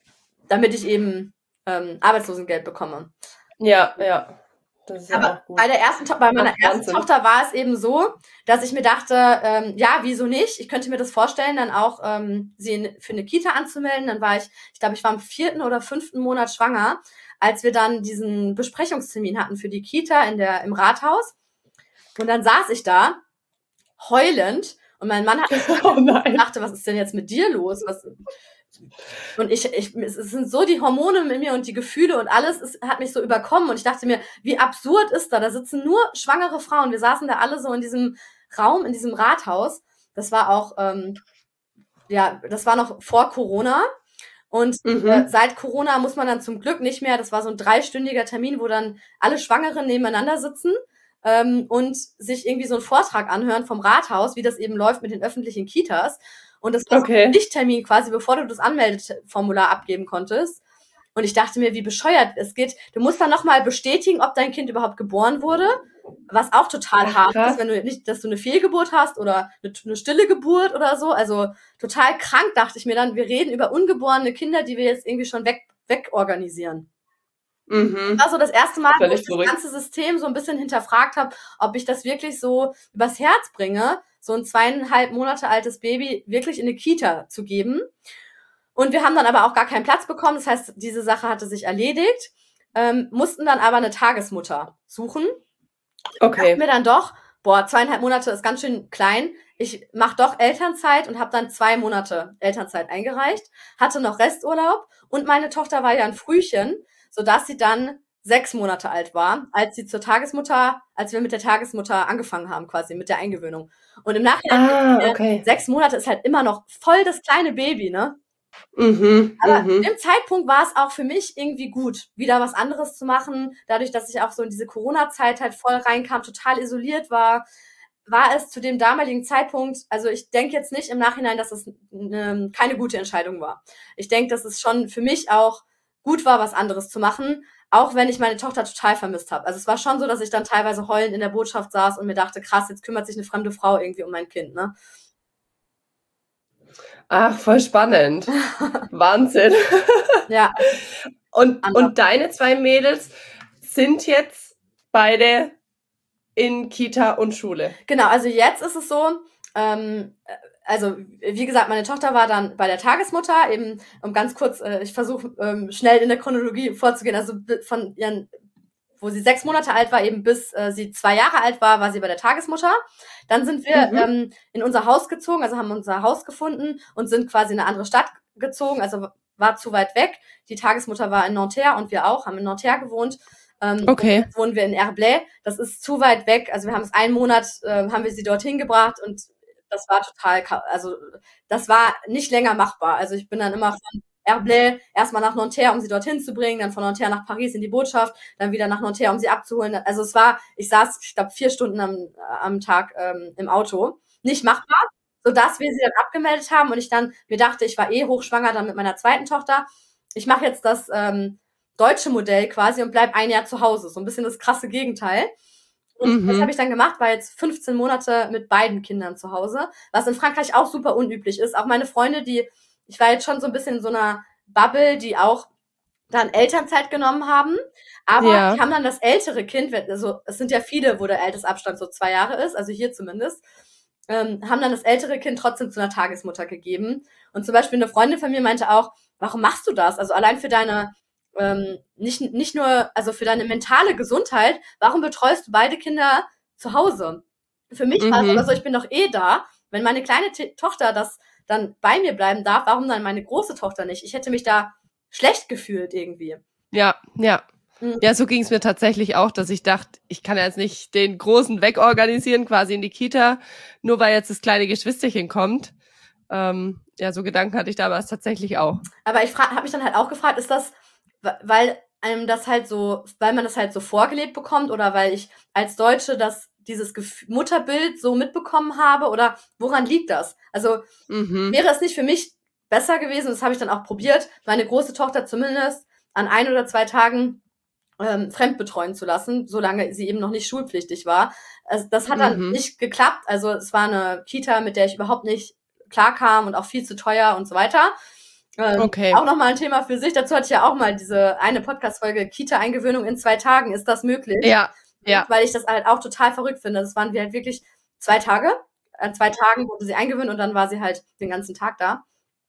damit ich eben ähm, Arbeitslosengeld bekomme. Ja, ja. Das ist ja Aber auch gut. bei der ersten, To- bei meiner Ach, ersten Wahnsinn. Tochter war es eben so, dass ich mir dachte, ähm, ja, wieso nicht? Ich könnte mir das vorstellen, dann auch ähm, sie in, für eine Kita anzumelden. Dann war ich, ich glaube, ich war im vierten oder fünften Monat schwanger, als wir dann diesen Besprechungstermin hatten für die Kita in der im Rathaus. Und dann saß ich da heulend und mein Mann hat Oh nein. dachte, was ist denn jetzt mit dir los? Was? Und ich, ich, es sind so die Hormone in mir und die Gefühle und alles ist, hat mich so überkommen. Und ich dachte mir, wie absurd ist da? Da sitzen nur schwangere Frauen. Wir saßen da alle so in diesem Raum, in diesem Rathaus. Das war auch, ähm, ja, das war noch vor Corona. Und Mhm. äh, seit Corona muss man dann zum Glück nicht mehr, das war so ein dreistündiger Termin, wo dann alle Schwangeren nebeneinander sitzen ähm, und sich irgendwie so einen Vortrag anhören vom Rathaus, wie das eben läuft mit den öffentlichen Kitas. Und das war so Okay. ein Pflichttermin quasi, bevor du das Anmeldeformular abgeben konntest. Und ich dachte mir, wie bescheuert es geht. Du musst dann nochmal bestätigen, ob dein Kind überhaupt geboren wurde, was auch total Ach, hart krass. ist, wenn du nicht, dass du eine Fehlgeburt hast oder eine, eine stille Geburt oder so. Also total krank, dachte ich mir dann. Wir reden über ungeborene Kinder, die wir jetzt irgendwie schon weg, wegorganisieren. Mhm. Das war so das erste Mal, wo Völlig ich das verrückt. ganze System so ein bisschen hinterfragt habe, ob ich das wirklich so übers Herz bringe, so ein zweieinhalb Monate altes Baby wirklich in eine Kita zu geben. Und wir haben dann aber auch gar keinen Platz bekommen. Das heißt, diese Sache hatte sich erledigt, ähm, mussten dann aber eine Tagesmutter suchen. Okay. Mir dann doch, boah, zweieinhalb Monate ist ganz schön klein. Ich mache doch Elternzeit und habe dann zwei Monate Elternzeit eingereicht, hatte noch Resturlaub und meine Tochter war ja ein Frühchen, sodass sie dann sechs Monate alt war, als sie zur Tagesmutter, als wir mit der Tagesmutter angefangen haben, quasi mit der Eingewöhnung. Und im Nachhinein, Ah, äh, okay. sechs Monate ist halt immer noch voll das kleine Baby, ne? Mhm. Aber Mhm. im Zeitpunkt war es auch für mich irgendwie gut, wieder was anderes zu machen. Dadurch, dass ich auch so in diese Corona-Zeit halt voll reinkam, total isoliert war, war es zu dem damaligen Zeitpunkt, also ich denke jetzt nicht im Nachhinein, dass es ne, keine gute Entscheidung war. Ich denke, dass es schon für mich auch gut war, was anderes zu machen, auch wenn ich meine Tochter total vermisst habe. Also es war schon so, dass ich dann teilweise heulend in der Botschaft saß und mir dachte, krass, jetzt kümmert sich eine fremde Frau irgendwie um mein Kind, ne? Ach, voll spannend. Wahnsinn. Ja, Und, anders. und deine zwei Mädels sind jetzt beide in Kita und Schule. Genau, also jetzt ist es so, ähm, also wie gesagt, meine Tochter war dann bei der Tagesmutter, eben um ganz kurz, äh, ich versuche ähm, schnell in der Chronologie vorzugehen, also von ihren, wo sie sechs Monate alt war, eben bis äh, sie zwei Jahre alt war, war sie bei der Tagesmutter. Dann sind wir Mhm. ähm, in unser Haus gezogen, also haben unser Haus gefunden und sind quasi in eine andere Stadt gezogen, also war zu weit weg. Die Tagesmutter war in Nanterre und wir auch, haben in Nanterre gewohnt. Ähm, Okay. und jetzt wohnen wir in Herblay. Das ist zu weit weg. Also wir haben es einen Monat, äh, haben wir sie dorthin gebracht und das war total, ka- also das war nicht länger machbar. Also ich bin dann immer von Herblay erstmal nach Nanterre, um sie dorthin zu bringen, dann von Nanterre nach Paris in die Botschaft, dann wieder nach Nanterre, um sie abzuholen. Also es war, ich saß, ich glaube, vier Stunden am, am Tag ähm, im Auto. Nicht machbar, sodass wir sie dann abgemeldet haben und ich dann mir dachte, ich war eh hochschwanger dann mit meiner zweiten Tochter. Ich mache jetzt das ähm, deutsche Modell quasi und bleib ein Jahr zu Hause. So ein bisschen das krasse Gegenteil. Und Mhm. das habe ich dann gemacht, war jetzt fünfzehn Monate mit beiden Kindern zu Hause, was in Frankreich auch super unüblich ist. Auch meine Freunde, die, ich war jetzt schon so ein bisschen in so einer Bubble, die auch dann Elternzeit genommen haben, aber Ja. die haben dann das ältere Kind, also es sind ja viele, wo der Altersabstand so zwei Jahre ist, also hier zumindest, ähm, haben dann das ältere Kind trotzdem zu einer Tagesmutter gegeben. Und zum Beispiel eine Freundin von mir meinte auch, warum machst du das? Also allein für deine, ähm, nicht, nicht nur, also für deine mentale Gesundheit, warum betreust du beide Kinder zu Hause? Für mich war es Mhm. aber so, ich bin doch eh da. Wenn meine kleine T- Tochter das dann bei mir bleiben darf, warum dann meine große Tochter nicht? Ich hätte mich da schlecht gefühlt irgendwie. Ja, ja. Mhm. Ja, so ging es mir tatsächlich auch, dass ich dachte, ich kann jetzt nicht den Großen wegorganisieren, quasi in die Kita, nur weil jetzt das kleine Geschwisterchen kommt. Ähm, ja, so Gedanken hatte ich damals tatsächlich auch. Aber ich habe mich dann halt auch gefragt, ist das, weil einem das halt so, weil man das halt so vorgelebt bekommt oder weil ich als Deutsche das dieses Gef- Mutterbild so mitbekommen habe oder woran liegt das? Also Mhm. wäre es nicht für mich besser gewesen, das habe ich dann auch probiert, meine große Tochter zumindest an ein oder zwei Tagen ähm, fremdbetreuen zu lassen, solange sie eben noch nicht schulpflichtig war. Also das hat dann Mhm. nicht geklappt. Also es war eine Kita, mit der ich überhaupt nicht klarkam und auch viel zu teuer und so weiter. Ähm, Okay. Auch nochmal ein Thema für sich. Dazu hatte ich ja auch mal diese eine Podcast-Folge Kita-Eingewöhnung in zwei Tagen. Ist das möglich? Ja, ja. Weil ich das halt auch total verrückt finde. Das waren wir halt wirklich zwei Tage. An zwei Tagen wurde sie eingewöhnt und dann war sie halt den ganzen Tag da.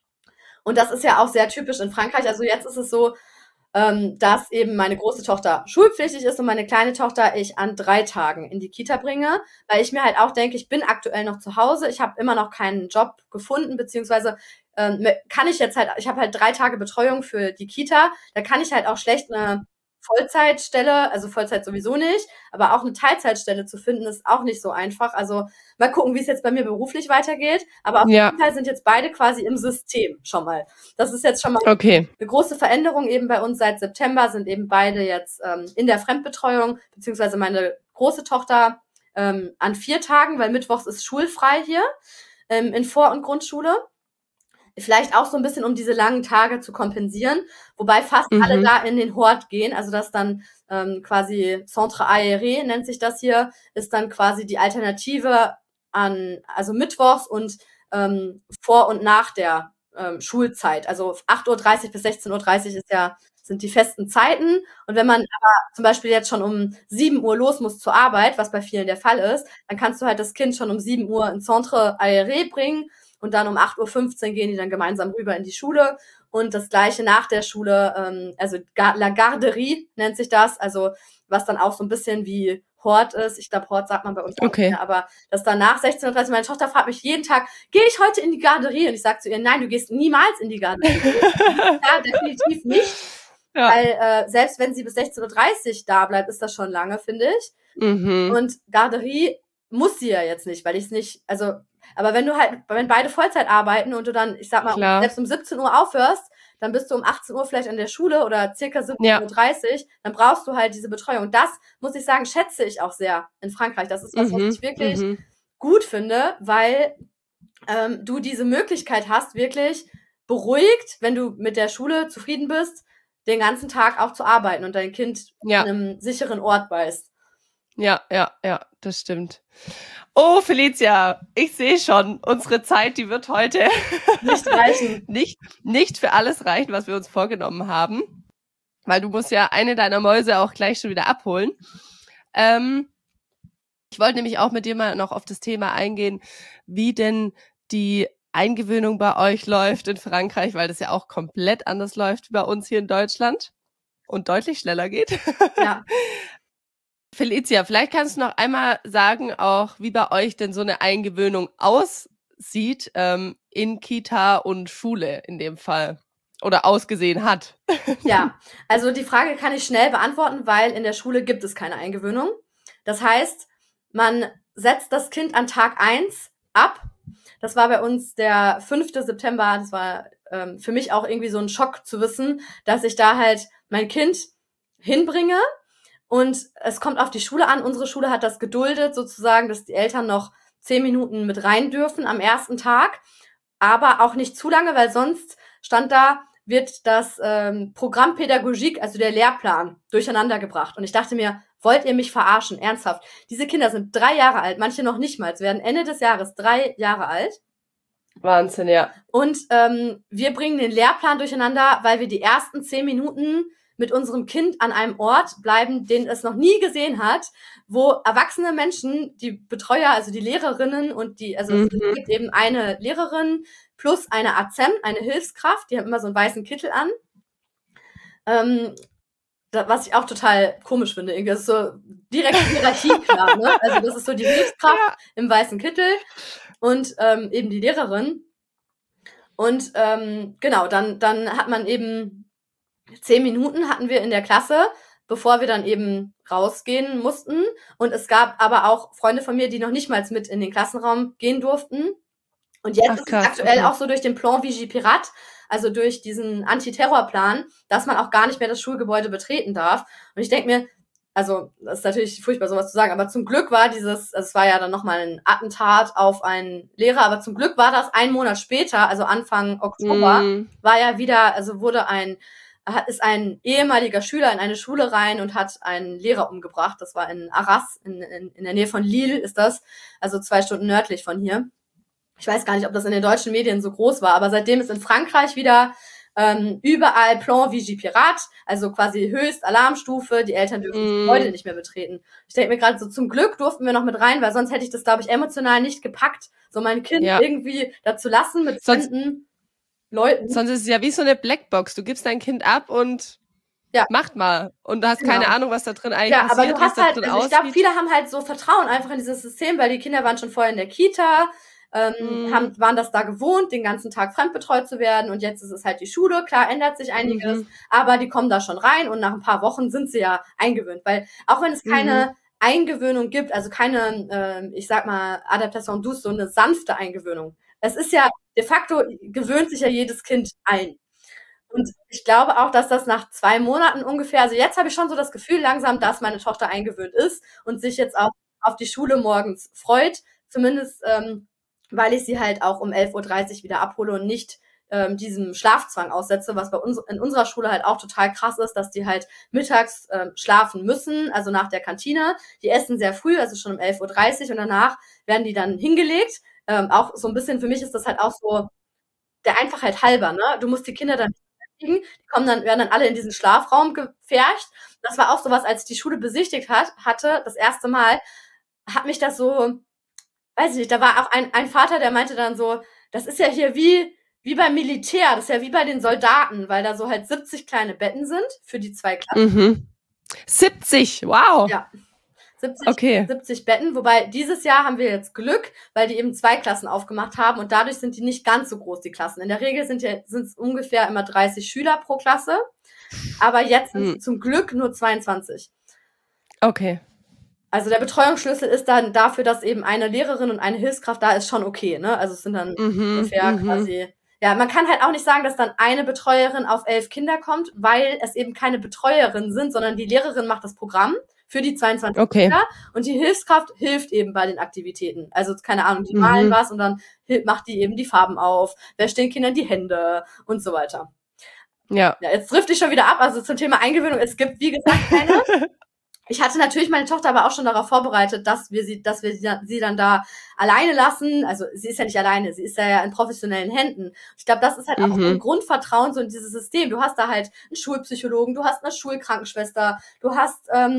Und das ist ja auch sehr typisch in Frankreich. Also jetzt ist es so, ähm, dass eben meine große Tochter schulpflichtig ist und meine kleine Tochter ich an drei Tagen in die Kita bringe, weil ich mir halt auch denke, ich bin aktuell noch zu Hause, ich habe immer noch keinen Job gefunden, beziehungsweise ähm, kann ich jetzt halt, ich habe halt drei Tage Betreuung für die Kita, da kann ich halt auch schlecht eine Vollzeitstelle, also Vollzeit sowieso nicht, aber auch eine Teilzeitstelle zu finden, ist auch nicht so einfach. Also mal gucken, wie es jetzt bei mir beruflich weitergeht. Aber auf Ja. jeden Fall sind jetzt beide quasi im System schon mal. Das ist jetzt schon mal Okay. eine große Veränderung eben bei uns seit September, sind eben beide jetzt ähm, in der Fremdbetreuung, beziehungsweise meine große Tochter ähm, an vier Tagen, weil mittwochs ist schulfrei hier ähm, in Vor- und Grundschule. Vielleicht auch so ein bisschen, um diese langen Tage zu kompensieren, wobei fast Mhm. alle da in den Hort gehen, also das dann ähm, quasi Centre Aéré nennt sich das hier, ist dann quasi die Alternative an, also mittwochs und ähm, vor und nach der ähm, Schulzeit. Also acht Uhr dreißig bis sechzehn Uhr dreißig ist ja, sind die festen Zeiten. Und wenn man aber zum Beispiel jetzt schon um sieben Uhr los muss zur Arbeit, was bei vielen der Fall ist, dann kannst du halt das Kind schon um sieben Uhr ins Centre Aéré bringen und dann um acht Uhr fünfzehn gehen die dann gemeinsam rüber in die Schule und das gleiche nach der Schule, ähm, also La Garderie nennt sich das, also was dann auch so ein bisschen wie Hort ist. Ich glaube, Hort sagt man bei uns auch Okay. nicht mehr, aber das dann nach sechzehn Uhr dreißig, meine Tochter fragt mich jeden Tag, gehe ich heute in die Garderie? Und ich sage zu ihr, nein, du gehst niemals in die Garderie. Ja, definitiv nicht. Ja. Weil äh, selbst wenn sie bis sechzehn Uhr dreißig da bleibt, ist das schon lange, finde ich. Mhm. Und Garderie muss sie ja jetzt nicht, weil ich es nicht, also, aber wenn du halt, wenn beide Vollzeit arbeiten und du dann, ich sag mal, Klar. selbst um siebzehn Uhr aufhörst, dann bist du um achtzehn Uhr vielleicht an der Schule oder circa siebzehn Uhr dreißig, Ja. dann brauchst du halt diese Betreuung. Und das, muss ich sagen, schätze ich auch sehr in Frankreich. Das ist was, was Mhm. ich wirklich Mhm. gut finde, weil ähm, du diese Möglichkeit hast, wirklich beruhigt, wenn du mit der Schule zufrieden bist, den ganzen Tag auch zu arbeiten und dein Kind Ja. an einem sicheren Ort weißt. Ja, ja, ja, das stimmt. Oh, Felicia, ich sehe schon, unsere Zeit, die wird heute Nicht reichen. nicht, nicht für alles reichen, was wir uns vorgenommen haben, weil du musst ja eine deiner Mäuse auch gleich schon wieder abholen. Ähm, ich wollte nämlich auch mit dir mal noch auf das Thema eingehen, wie denn die Eingewöhnung bei euch läuft in Frankreich, weil das ja auch komplett anders läuft wie bei uns hier in Deutschland und deutlich schneller geht. Ja. Felicia, vielleicht kannst du noch einmal sagen, auch wie bei euch denn so eine Eingewöhnung aussieht ähm, in Kita und Schule in dem Fall oder ausgesehen hat. Ja, also die Frage kann ich schnell beantworten, weil in der Schule gibt es keine Eingewöhnung. Das heißt, man setzt das Kind an Tag eins ab. Das war bei uns der fünfte September. Das war ähm, für mich auch irgendwie so ein Schock zu wissen, dass ich da halt mein Kind hinbringe. Und es kommt auf die Schule an. Unsere Schule hat das geduldet, sozusagen, dass die Eltern noch zehn Minuten mit rein dürfen am ersten Tag. Aber auch nicht zu lange, weil sonst stand da, wird das ähm, Programm Pädagogik, also der Lehrplan, durcheinander gebracht. Und ich dachte mir, wollt ihr mich verarschen? Ernsthaft. Diese Kinder sind drei Jahre alt, manche noch nicht mal. Es werden Ende des Jahres drei Jahre alt. Wahnsinn, ja. Und ähm, wir bringen den Lehrplan durcheinander, weil wir die ersten zehn Minuten mit unserem Kind an einem Ort bleiben, den es noch nie gesehen hat, wo erwachsene Menschen, die Betreuer, also die Lehrerinnen und die, also mhm. es gibt eben eine Lehrerin plus eine A Z E M, eine Hilfskraft, die haben immer so einen weißen Kittel an. Ähm, da, was ich auch total komisch finde, irgendwie, das ist so direkt Hierarchie klar, ne? Also das ist so die Hilfskraft ja. im weißen Kittel und ähm, eben die Lehrerin. Und ähm, genau, dann, dann hat man eben Zehn Minuten hatten wir in der Klasse, bevor wir dann eben rausgehen mussten. Und es gab aber auch Freunde von mir, die noch nicht mal mit in den Klassenraum gehen durften. Und jetzt Ach, ist krass, es aktuell okay. auch so durch den Plan Vigipirat, also durch diesen Antiterrorplan, dass man auch gar nicht mehr das Schulgebäude betreten darf. Und ich denke mir, also das ist natürlich furchtbar, sowas zu sagen, aber zum Glück war dieses, es war ja dann nochmal ein Attentat auf einen Lehrer, aber zum Glück war das einen Monat später, also Anfang Oktober, mm. war ja wieder, also wurde ein hat ist ein ehemaliger Schüler in eine Schule rein und hat einen Lehrer umgebracht. Das war in Arras, in, in, in der Nähe von Lille ist das, also zwei Stunden nördlich von hier. Ich weiß gar nicht, ob das in den deutschen Medien so groß war, aber seitdem ist in Frankreich wieder ähm, überall Plan Vigipirat, also quasi höchst Alarmstufe, die Eltern dürfen das Gebäude mm. nicht mehr betreten. Ich denke mir gerade so, zum Glück durften wir noch mit rein, weil sonst hätte ich das, glaube ich, emotional nicht gepackt, so mein Kind ja. irgendwie dazu lassen mit Fremden. Leuten. Sonst ist es ja wie so eine Blackbox. Du gibst dein Kind ab und ja. macht mal. Und du hast genau. keine Ahnung, was da drin eigentlich ja, passiert. Ja, aber du hast halt, also ich glaube, viele haben halt so Vertrauen einfach in dieses System, weil die Kinder waren schon vorher in der Kita, ähm, mm. haben, waren das da gewohnt, den ganzen Tag fremdbetreut zu werden und jetzt ist es halt die Schule. Klar, ändert sich einiges, mhm. aber die kommen da schon rein und nach ein paar Wochen sind sie ja eingewöhnt, weil auch wenn es keine mhm. Eingewöhnung gibt, also keine, äh, ich sag mal, Adaptation douce, so eine sanfte Eingewöhnung. Es ist ja, de facto gewöhnt sich ja jedes Kind ein. Und ich glaube auch, dass das nach zwei Monaten ungefähr, also jetzt habe ich schon so das Gefühl langsam, dass meine Tochter eingewöhnt ist und sich jetzt auch auf die Schule morgens freut. Zumindest, ähm, weil ich sie halt auch um elf Uhr dreißig wieder abhole und nicht ähm, diesem Schlafzwang aussetze, was bei uns in unserer Schule halt auch total krass ist, dass die halt mittags ähm, schlafen müssen, also nach der Kantine. Die essen sehr früh, also schon um elf Uhr dreißig und danach werden die dann hingelegt. Ähm, auch so ein bisschen, für mich ist das halt auch so der Einfachheit halber, ne? Du musst die Kinder dann beschäftigen, die kommen dann, werden dann alle in diesen Schlafraum gepfercht. Das war auch sowas, als ich die Schule besichtigt hat, hatte, das erste Mal, hat mich das so, weiß ich nicht, da war auch ein, ein Vater, der meinte dann so, das ist ja hier wie, wie beim Militär, das ist ja wie bei den Soldaten, weil da so halt siebzig kleine Betten sind für die zwei Klassen. Mhm. siebzig, wow! Ja. siebzig, okay. siebzig Betten, wobei dieses Jahr haben wir jetzt Glück, weil die eben zwei Klassen aufgemacht haben und dadurch sind die nicht ganz so groß, die Klassen. In der Regel sind ja, sind es ungefähr immer dreißig Schüler pro Klasse, aber jetzt sind es hm. zum Glück nur zweiundzwanzig. Okay. Also der Betreuungsschlüssel ist dann dafür, dass eben eine Lehrerin und eine Hilfskraft da ist, schon okay, ne? Also es sind dann mhm, ungefähr mhm. quasi, ja, man kann halt auch nicht sagen, dass dann eine Betreuerin auf elf Kinder kommt, weil es eben keine Betreuerin sind, sondern die Lehrerin macht das Programm für die zweiundzwanzig okay. Kinder und die Hilfskraft hilft eben bei den Aktivitäten. Also keine Ahnung, die malen mhm. was und dann macht die eben die Farben auf, wäscht den Kindern die Hände und so weiter. Ja. Ja, jetzt trifft ich schon wieder ab, also zum Thema Eingewöhnung, es gibt wie gesagt keine. Ich hatte natürlich meine Tochter aber auch schon darauf vorbereitet, dass wir sie, dass wir sie dann, sie dann da alleine lassen. Also sie ist ja nicht alleine, sie ist ja in professionellen Händen. Ich glaube, das ist halt mhm. auch ein Grundvertrauen so in dieses System. Du hast da halt einen Schulpsychologen, du hast eine Schulkrankenschwester, du hast ähm,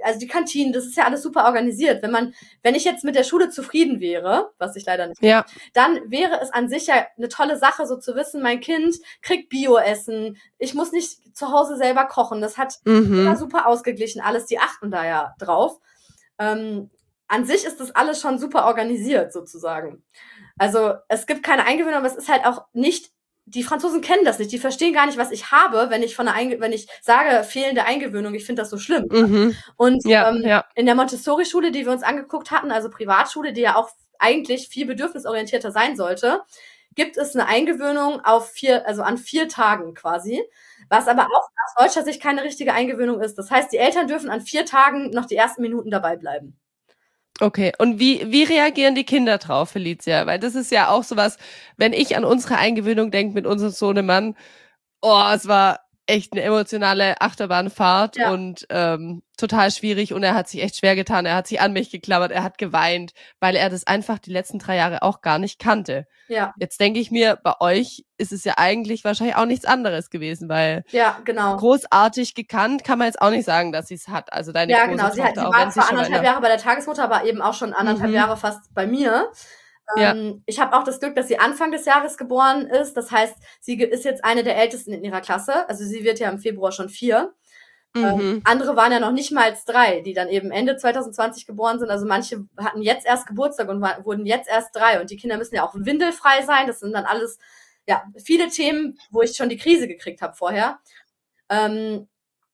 also die Kantinen, das ist ja alles super organisiert. Wenn man, wenn ich jetzt mit der Schule zufrieden wäre, was ich leider nicht bin, Ja. dann wäre es an sich ja eine tolle Sache, so zu wissen, mein Kind kriegt Bio-Essen, ich muss nicht zu Hause selber kochen, das hat immer Mhm. super ausgeglichen alles, die achten da ja drauf. Ähm, an sich ist das alles schon super organisiert, sozusagen. Also es gibt keine Eingewöhnung, aber es ist halt auch nicht, die Franzosen kennen das nicht, die verstehen gar nicht, was ich habe, wenn ich von einer Einge wenn ich sage, fehlende Eingewöhnung, ich finde das so schlimm. Mhm. Und Ja, ähm, ja. in der Montessori-Schule, die wir uns angeguckt hatten, also Privatschule, die ja auch eigentlich viel bedürfnisorientierter sein sollte, gibt es eine Eingewöhnung auf vier, also an vier Tagen quasi, was aber auch aus deutscher Sicht keine richtige Eingewöhnung ist. Das heißt, die Eltern dürfen an vier Tagen noch die ersten Minuten dabei bleiben. Okay, und wie, wie reagieren die Kinder drauf, Felicia? Weil das ist ja auch sowas, wenn ich an unsere Eingewöhnung denke mit unserem Sohnemann, oh, es war echt eine emotionale Achterbahnfahrt Ja. und ähm, total schwierig und er hat sich echt schwer getan, er hat sich an mich geklammert, er hat geweint, weil er das einfach die letzten drei Jahre auch gar nicht kannte. Ja. Jetzt denke ich mir, bei euch ist es ja eigentlich wahrscheinlich auch nichts anderes gewesen, weil Ja, genau. großartig gekannt kann man jetzt auch nicht sagen, dass sie es hat. Also deine Ja, große genau. Sie, hat, Tochter, sie auch war wenn sie zwar schon mal in anderthalb der... Jahre bei der Tagesmutter, aber eben auch schon anderthalb Mhm. Jahre fast bei mir. Ja. Ähm, ich habe auch das Glück, dass sie Anfang des Jahres geboren ist. Das heißt, sie ge- ist jetzt eine der ältesten in ihrer Klasse. Also sie wird ja im Februar schon vier. Ähm, Mhm. andere waren ja noch nicht mal als drei, die dann eben Ende zwanzig zwanzig geboren sind. Also manche hatten jetzt erst Geburtstag und wa- wurden jetzt erst drei. Und die Kinder müssen ja auch windelfrei sein. Das sind dann alles, ja, viele Themen, wo ich schon die Krise gekriegt habe vorher. Ähm,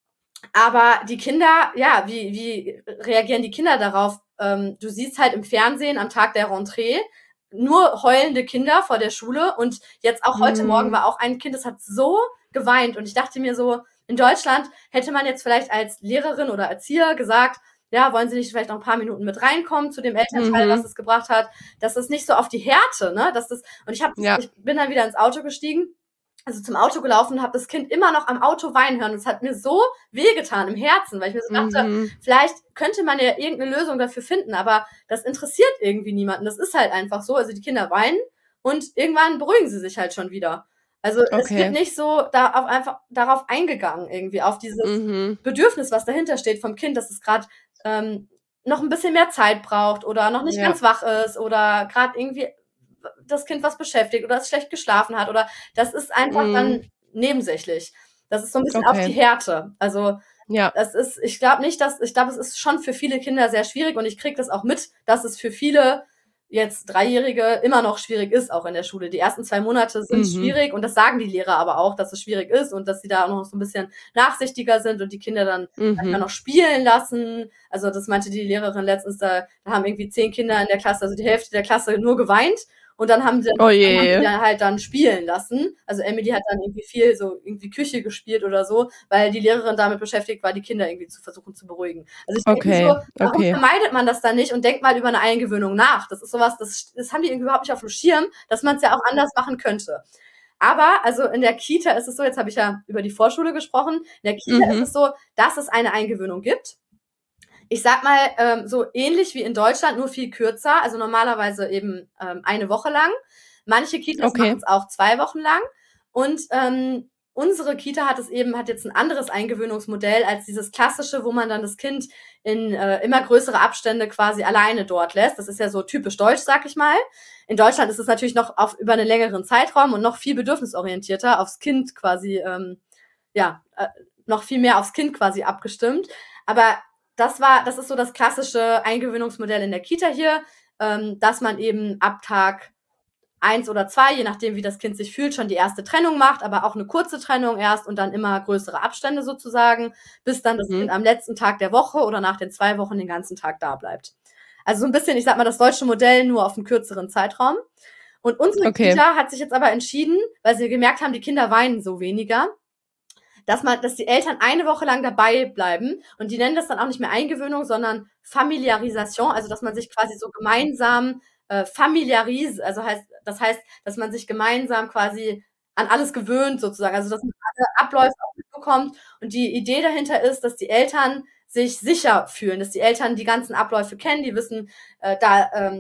aber die Kinder, ja, wie, wie reagieren die Kinder darauf? Ähm, du siehst halt im Fernsehen am Tag der Rentrée nur heulende Kinder vor der Schule und jetzt auch heute Mhm. Morgen war auch ein Kind, das hat so geweint und ich dachte mir so, in Deutschland hätte man jetzt vielleicht als Lehrerin oder Erzieher gesagt, ja, wollen Sie nicht vielleicht noch ein paar Minuten mit reinkommen zu dem Elternteil, Mhm. was es gebracht hat, dass das nicht so auf die Härte, ne, dass das, und ich habe, Ja. ich bin dann wieder ins Auto gestiegen, also zum Auto gelaufen und habe das Kind immer noch am Auto weinen hören. Und es hat mir so wehgetan im Herzen, weil ich mir so dachte, Mhm. vielleicht könnte man ja irgendeine Lösung dafür finden, aber das interessiert irgendwie niemanden. Das ist halt einfach so. Also die Kinder weinen und irgendwann beruhigen sie sich halt schon wieder. Also es wird Okay. nicht so da auf einfach darauf eingegangen, irgendwie, auf dieses Mhm. Bedürfnis, was dahinter steht vom Kind, dass es gerade ähm, noch ein bisschen mehr Zeit braucht oder noch nicht Ja. ganz wach ist oder gerade irgendwie das Kind was beschäftigt oder es schlecht geschlafen hat oder das ist einfach Mhm. dann nebensächlich. Das ist so ein bisschen auf Okay. die Härte. Also Ja. das ist, ich glaube nicht, dass, ich glaube, es ist schon für viele Kinder sehr schwierig und ich kriege das auch mit, dass es für viele jetzt Dreijährige immer noch schwierig ist, auch in der Schule. Die ersten zwei Monate sind Mhm. schwierig und das sagen die Lehrer aber auch, dass es schwierig ist und dass sie da auch noch so ein bisschen nachsichtiger sind und die Kinder dann manchmal Mhm. noch spielen lassen. Also das meinte die Lehrerin letztens, da, da haben irgendwie zehn Kinder in der Klasse, also die Hälfte der Klasse nur geweint. Und dann haben sie, Oh dann haben sie je. dann halt dann spielen lassen. Also Emily hat dann irgendwie viel so irgendwie Küche gespielt oder so, weil die Lehrerin damit beschäftigt war, die Kinder irgendwie zu versuchen zu beruhigen. Also ich denke Okay. so, warum Okay. vermeidet man das dann nicht und denkt mal über eine Eingewöhnung nach? Das ist sowas, das, das haben die irgendwie überhaupt nicht auf dem Schirm, dass man es ja auch anders machen könnte. Aber also in der Kita ist es so, jetzt habe ich ja über die Vorschule gesprochen, in der Kita Mhm. ist es so, dass es eine Eingewöhnung gibt. Ich sag mal, ähm, so ähnlich wie in Deutschland, nur viel kürzer. Also normalerweise eben ähm, eine Woche lang. Manche Kitas Okay. machen es auch zwei Wochen lang. Und ähm, unsere Kita hat es eben, hat jetzt ein anderes Eingewöhnungsmodell als dieses klassische, wo man dann das Kind in äh, immer größere Abstände quasi alleine dort lässt. Das ist ja so typisch deutsch, sag ich mal. In Deutschland ist es natürlich noch auf über einen längeren Zeitraum und noch viel bedürfnisorientierter, aufs Kind quasi, ähm, ja, äh, noch viel mehr aufs Kind quasi abgestimmt. Aber das war, das ist so das klassische Eingewöhnungsmodell in der Kita hier, ähm, dass man eben ab Tag eins oder zwei, je nachdem, wie das Kind sich fühlt, schon die erste Trennung macht, aber auch eine kurze Trennung erst und dann immer größere Abstände sozusagen, bis dann das Mhm. Kind am letzten Tag der Woche oder nach den zwei Wochen den ganzen Tag da bleibt. Also so ein bisschen, ich sag mal, das deutsche Modell nur auf einen kürzeren Zeitraum. Und unsere Okay. Kita hat sich jetzt aber entschieden, weil sie gemerkt haben, die Kinder weinen so weniger, dass man, dass die Eltern eine Woche lang dabei bleiben und die nennen das dann auch nicht mehr Eingewöhnung, sondern Familiarisation, also dass man sich quasi so gemeinsam äh, familiarisiert, also heißt, das heißt, dass man sich gemeinsam quasi an alles gewöhnt sozusagen, also dass man alle Abläufe auch mitbekommt und die Idee dahinter ist, dass die Eltern sich sicher fühlen, dass die Eltern die ganzen Abläufe kennen, die wissen, äh, da ähm,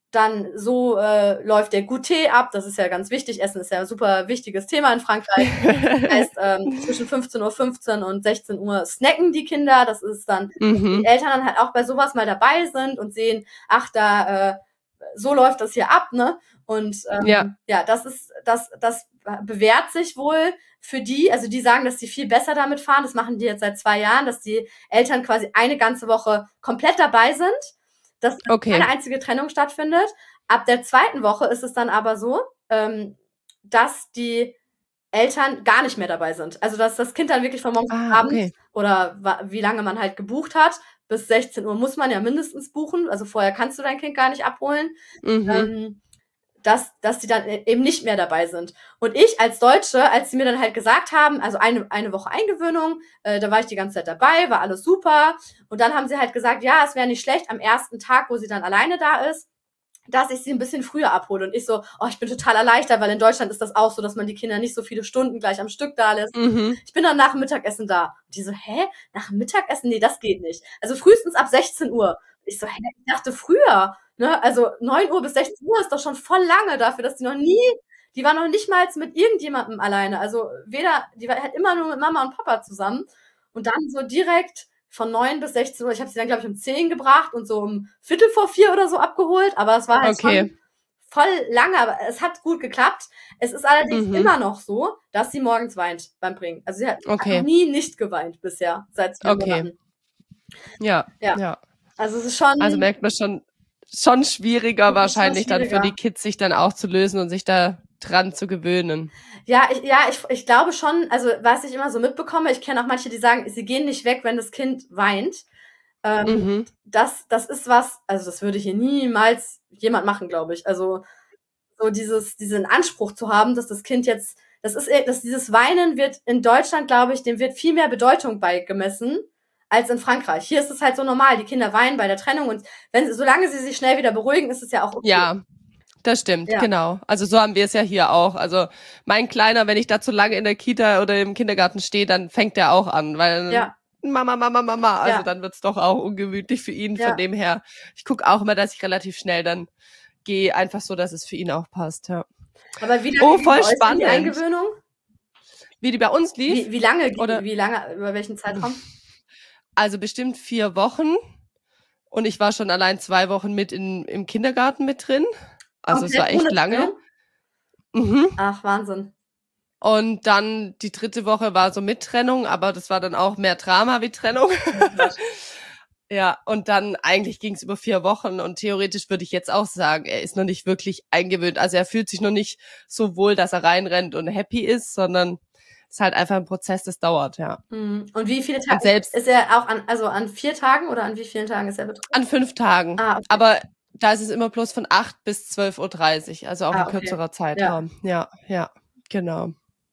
dann so äh, läuft der Goûter ab. Das ist ja ganz wichtig. Essen ist ja ein super wichtiges Thema in Frankreich. Das heißt, ähm, zwischen fünfzehn Uhr fünfzehn und sechzehn Uhr snacken die Kinder. Das ist dann, Mhm. die Eltern dann halt auch bei sowas mal dabei sind und sehen, ach, da äh, so läuft das hier ab, ne? Und ähm, Ja. ja, das ist, das, das bewährt sich wohl für die, also die sagen, dass die viel besser damit fahren. Das machen die jetzt seit zwei Jahren, dass die Eltern quasi eine ganze Woche komplett dabei sind, dass Okay. keine einzige Trennung stattfindet. Ab der zweiten Woche ist es dann aber so, ähm, dass die Eltern gar nicht mehr dabei sind. Also dass das Kind dann wirklich von morgens bis Ah, abends okay. oder wa- wie lange man halt gebucht hat, bis sechzehn Uhr muss man ja mindestens buchen. Also vorher kannst du dein Kind gar nicht abholen. Mhm. Ähm, dass, dass die dann eben nicht mehr dabei sind. Und ich als Deutsche, als sie mir dann halt gesagt haben, also eine, eine Woche Eingewöhnung, äh, da war ich die ganze Zeit dabei, war alles super. Und dann haben sie halt gesagt, ja, es wäre nicht schlecht am ersten Tag, wo sie dann alleine da ist, dass ich sie ein bisschen früher abhole. Und ich so, oh, ich bin total erleichtert, weil in Deutschland ist das auch so, dass man die Kinder nicht so viele Stunden gleich am Stück da lässt. Mhm. Ich bin dann nach dem Mittagessen da. Und die so, hä? Nach dem Mittagessen? Nee, das geht nicht. Also frühestens ab sechzehn Uhr. Ich so, hä? Ich dachte früher. Ne? Also neun Uhr bis sechzehn Uhr ist doch schon voll lange dafür, dass die noch nie, die war noch nicht mal mit irgendjemandem alleine. Also weder, die war halt immer nur mit Mama und Papa zusammen. Und dann so direkt von neun bis sechzehn Uhr. Ich habe sie dann, glaube ich, um zehn gebracht und so um Viertel vor vier oder so abgeholt. Aber es war halt Okay. schon voll lange, aber es hat gut geklappt. Es ist allerdings Mhm. immer noch so, dass sie morgens weint beim Bringen. Also sie hat, Okay. hat noch nie nicht geweint bisher, seit zwei Okay. Monaten. Ja, Ja. ja. Also es ist schon... Also merkt man schon, schon schwieriger Es ist schon wahrscheinlich dann für die schwieriger. Kids, sich dann auch zu lösen und sich da dran zu gewöhnen. Ja, ich, ja, ich, ich glaube schon, also was ich immer so mitbekomme, ich kenne auch manche, die sagen, sie gehen nicht weg, wenn das Kind weint. Ähm, Mhm. das, das ist was, also das würde hier niemals jemand machen, glaube ich. Also so dieses, diesen Anspruch zu haben, dass das Kind jetzt, das ist, dass dieses Weinen wird in Deutschland, glaube ich, dem wird viel mehr Bedeutung beigemessen als in Frankreich. Hier ist es halt so normal, die Kinder weinen bei der Trennung und wenn, solange sie sich schnell wieder beruhigen, ist es ja auch okay. Ja, das stimmt, Ja. genau. Also so haben wir es ja hier auch. Also mein Kleiner, wenn ich da zu lange in der Kita oder im Kindergarten stehe, dann fängt der auch an, weil Ja. Mama, Mama, Mama, also Ja. dann wird's doch auch ungemütlich für ihn. Ja. Von dem her, ich gucke auch immer, dass ich relativ schnell dann gehe, einfach so, dass es für ihn auch passt. Ja. Aber wie lange Oh, ging voll bei euch denn spannend. die Eingewöhnung? Wie die bei uns lief? Wie, wie lange ging, Oder- wie lange, über welchen Zeitraum? Also bestimmt vier Wochen. Und ich war schon allein zwei Wochen mit in, im Kindergarten mit drin. Also es Komplett war echt ohne lange. Trennung? Mhm. Ach, Wahnsinn. Und dann die dritte Woche war so mit Trennung, aber das war dann auch mehr Drama wie Trennung. Ja, und dann eigentlich ging es über vier Wochen und theoretisch würde ich jetzt auch sagen, er ist noch nicht wirklich eingewöhnt. Also er fühlt sich noch nicht so wohl, dass er reinrennt und happy ist, sondern es ist halt einfach ein Prozess, das dauert, ja. Mhm. Und wie viele Und Tage selbst ist er auch an, also an vier Tagen oder an wie vielen Tagen ist er betroffen? an fünf Tagen. Ah, okay. Aber da ist es immer bloß von acht bis zwölf Uhr dreißig, also auch Ah, ein okay. kürzerer Zeitraum. Ja, ja, genau.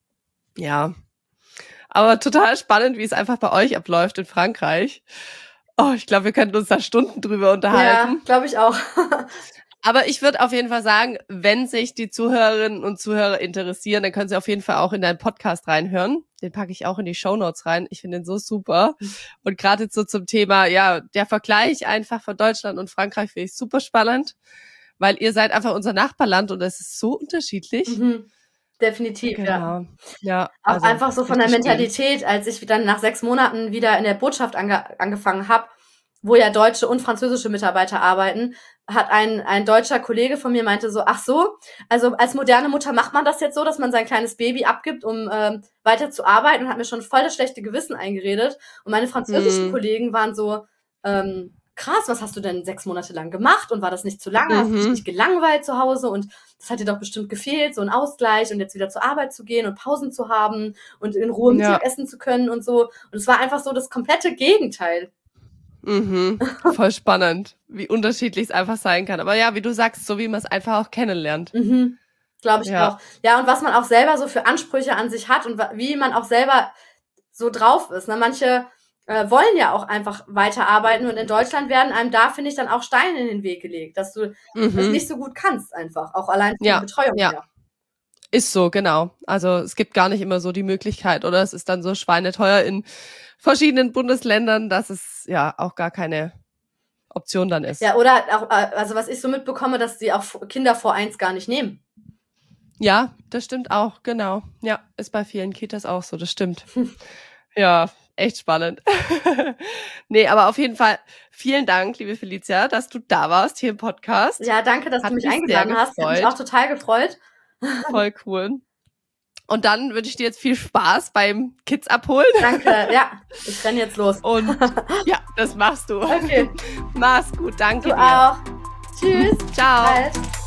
Ja. Aber total spannend, wie es einfach bei euch abläuft in Frankreich. Oh, ich glaube, wir könnten uns da Stunden drüber Ja, unterhalten. glaube ich auch. Aber ich würde auf jeden Fall sagen, wenn sich die Zuhörerinnen und Zuhörer interessieren, dann können sie auf jeden Fall auch in deinen Podcast reinhören. Den packe ich auch in die Shownotes rein. Ich finde den so super. Und gerade jetzt so zum Thema, ja, der Vergleich einfach von Deutschland und Frankreich finde ich super spannend, weil ihr seid einfach unser Nachbarland und das ist so unterschiedlich. Mhm. Definitiv, ja. Genau. Ja, Auch also einfach so von der richtig schön. Mentalität, als ich dann nach sechs Monaten wieder in der Botschaft ange angefangen habe, wo ja deutsche und französische Mitarbeiter arbeiten, hat ein, ein deutscher Kollege von mir meinte so, ach so, also als moderne Mutter macht man das jetzt so, dass man sein kleines Baby abgibt, um ähm, weiter zu arbeiten, und hat mir schon voll das schlechte Gewissen eingeredet. Und meine französischen Mhm. Kollegen waren so, ähm, krass, was hast du denn sechs Monate lang gemacht und war das nicht zu lange? Hast du dich Mhm. nicht gelangweilt zu Hause und das hat dir doch bestimmt gefehlt, so ein Ausgleich und jetzt wieder zur Arbeit zu gehen und Pausen zu haben und in Ruhe Ja. Mittag essen zu können und so. Und es war einfach so das komplette Gegenteil. Mhm. Voll spannend, wie unterschiedlich es einfach sein kann. Aber ja, wie du sagst, so wie man es einfach auch kennenlernt. Mhm. Glaube ich Ja. auch. Ja, und was man auch selber so für Ansprüche an sich hat und wa- wie man auch selber so drauf ist. Ne? Manche äh, wollen ja auch einfach weiterarbeiten und in Deutschland werden einem da, finde ich, dann auch Steine in den Weg gelegt, dass du es Mhm. nicht so gut kannst einfach, auch allein von Ja, der Betreuung ja. her. Ist so, genau. Also es gibt gar nicht immer so die Möglichkeit, oder es ist dann so schweineteuer in verschiedenen Bundesländern, dass es ja auch gar keine Option dann ist. Ja, oder auch, also was ich so mitbekomme, dass die auch Kinder vor eins gar nicht nehmen. Ja, das stimmt auch, genau. Ja, ist bei vielen Kitas auch so, das stimmt. Ja, echt spannend. Nee, aber auf jeden Fall vielen Dank, liebe Felicia, dass du da warst hier im Podcast. Ja, danke, dass Hat du mich mich eingeladen sehr hast. Hat mich gefreut. auch total gefreut. Voll cool. Und dann wünsche ich dir jetzt viel Spaß beim Kids abholen. Danke, ja, ich renne jetzt los. Und ja, das machst du. Okay. Mach's gut, danke Du dir. auch. Tschüss. Ciao. Bald.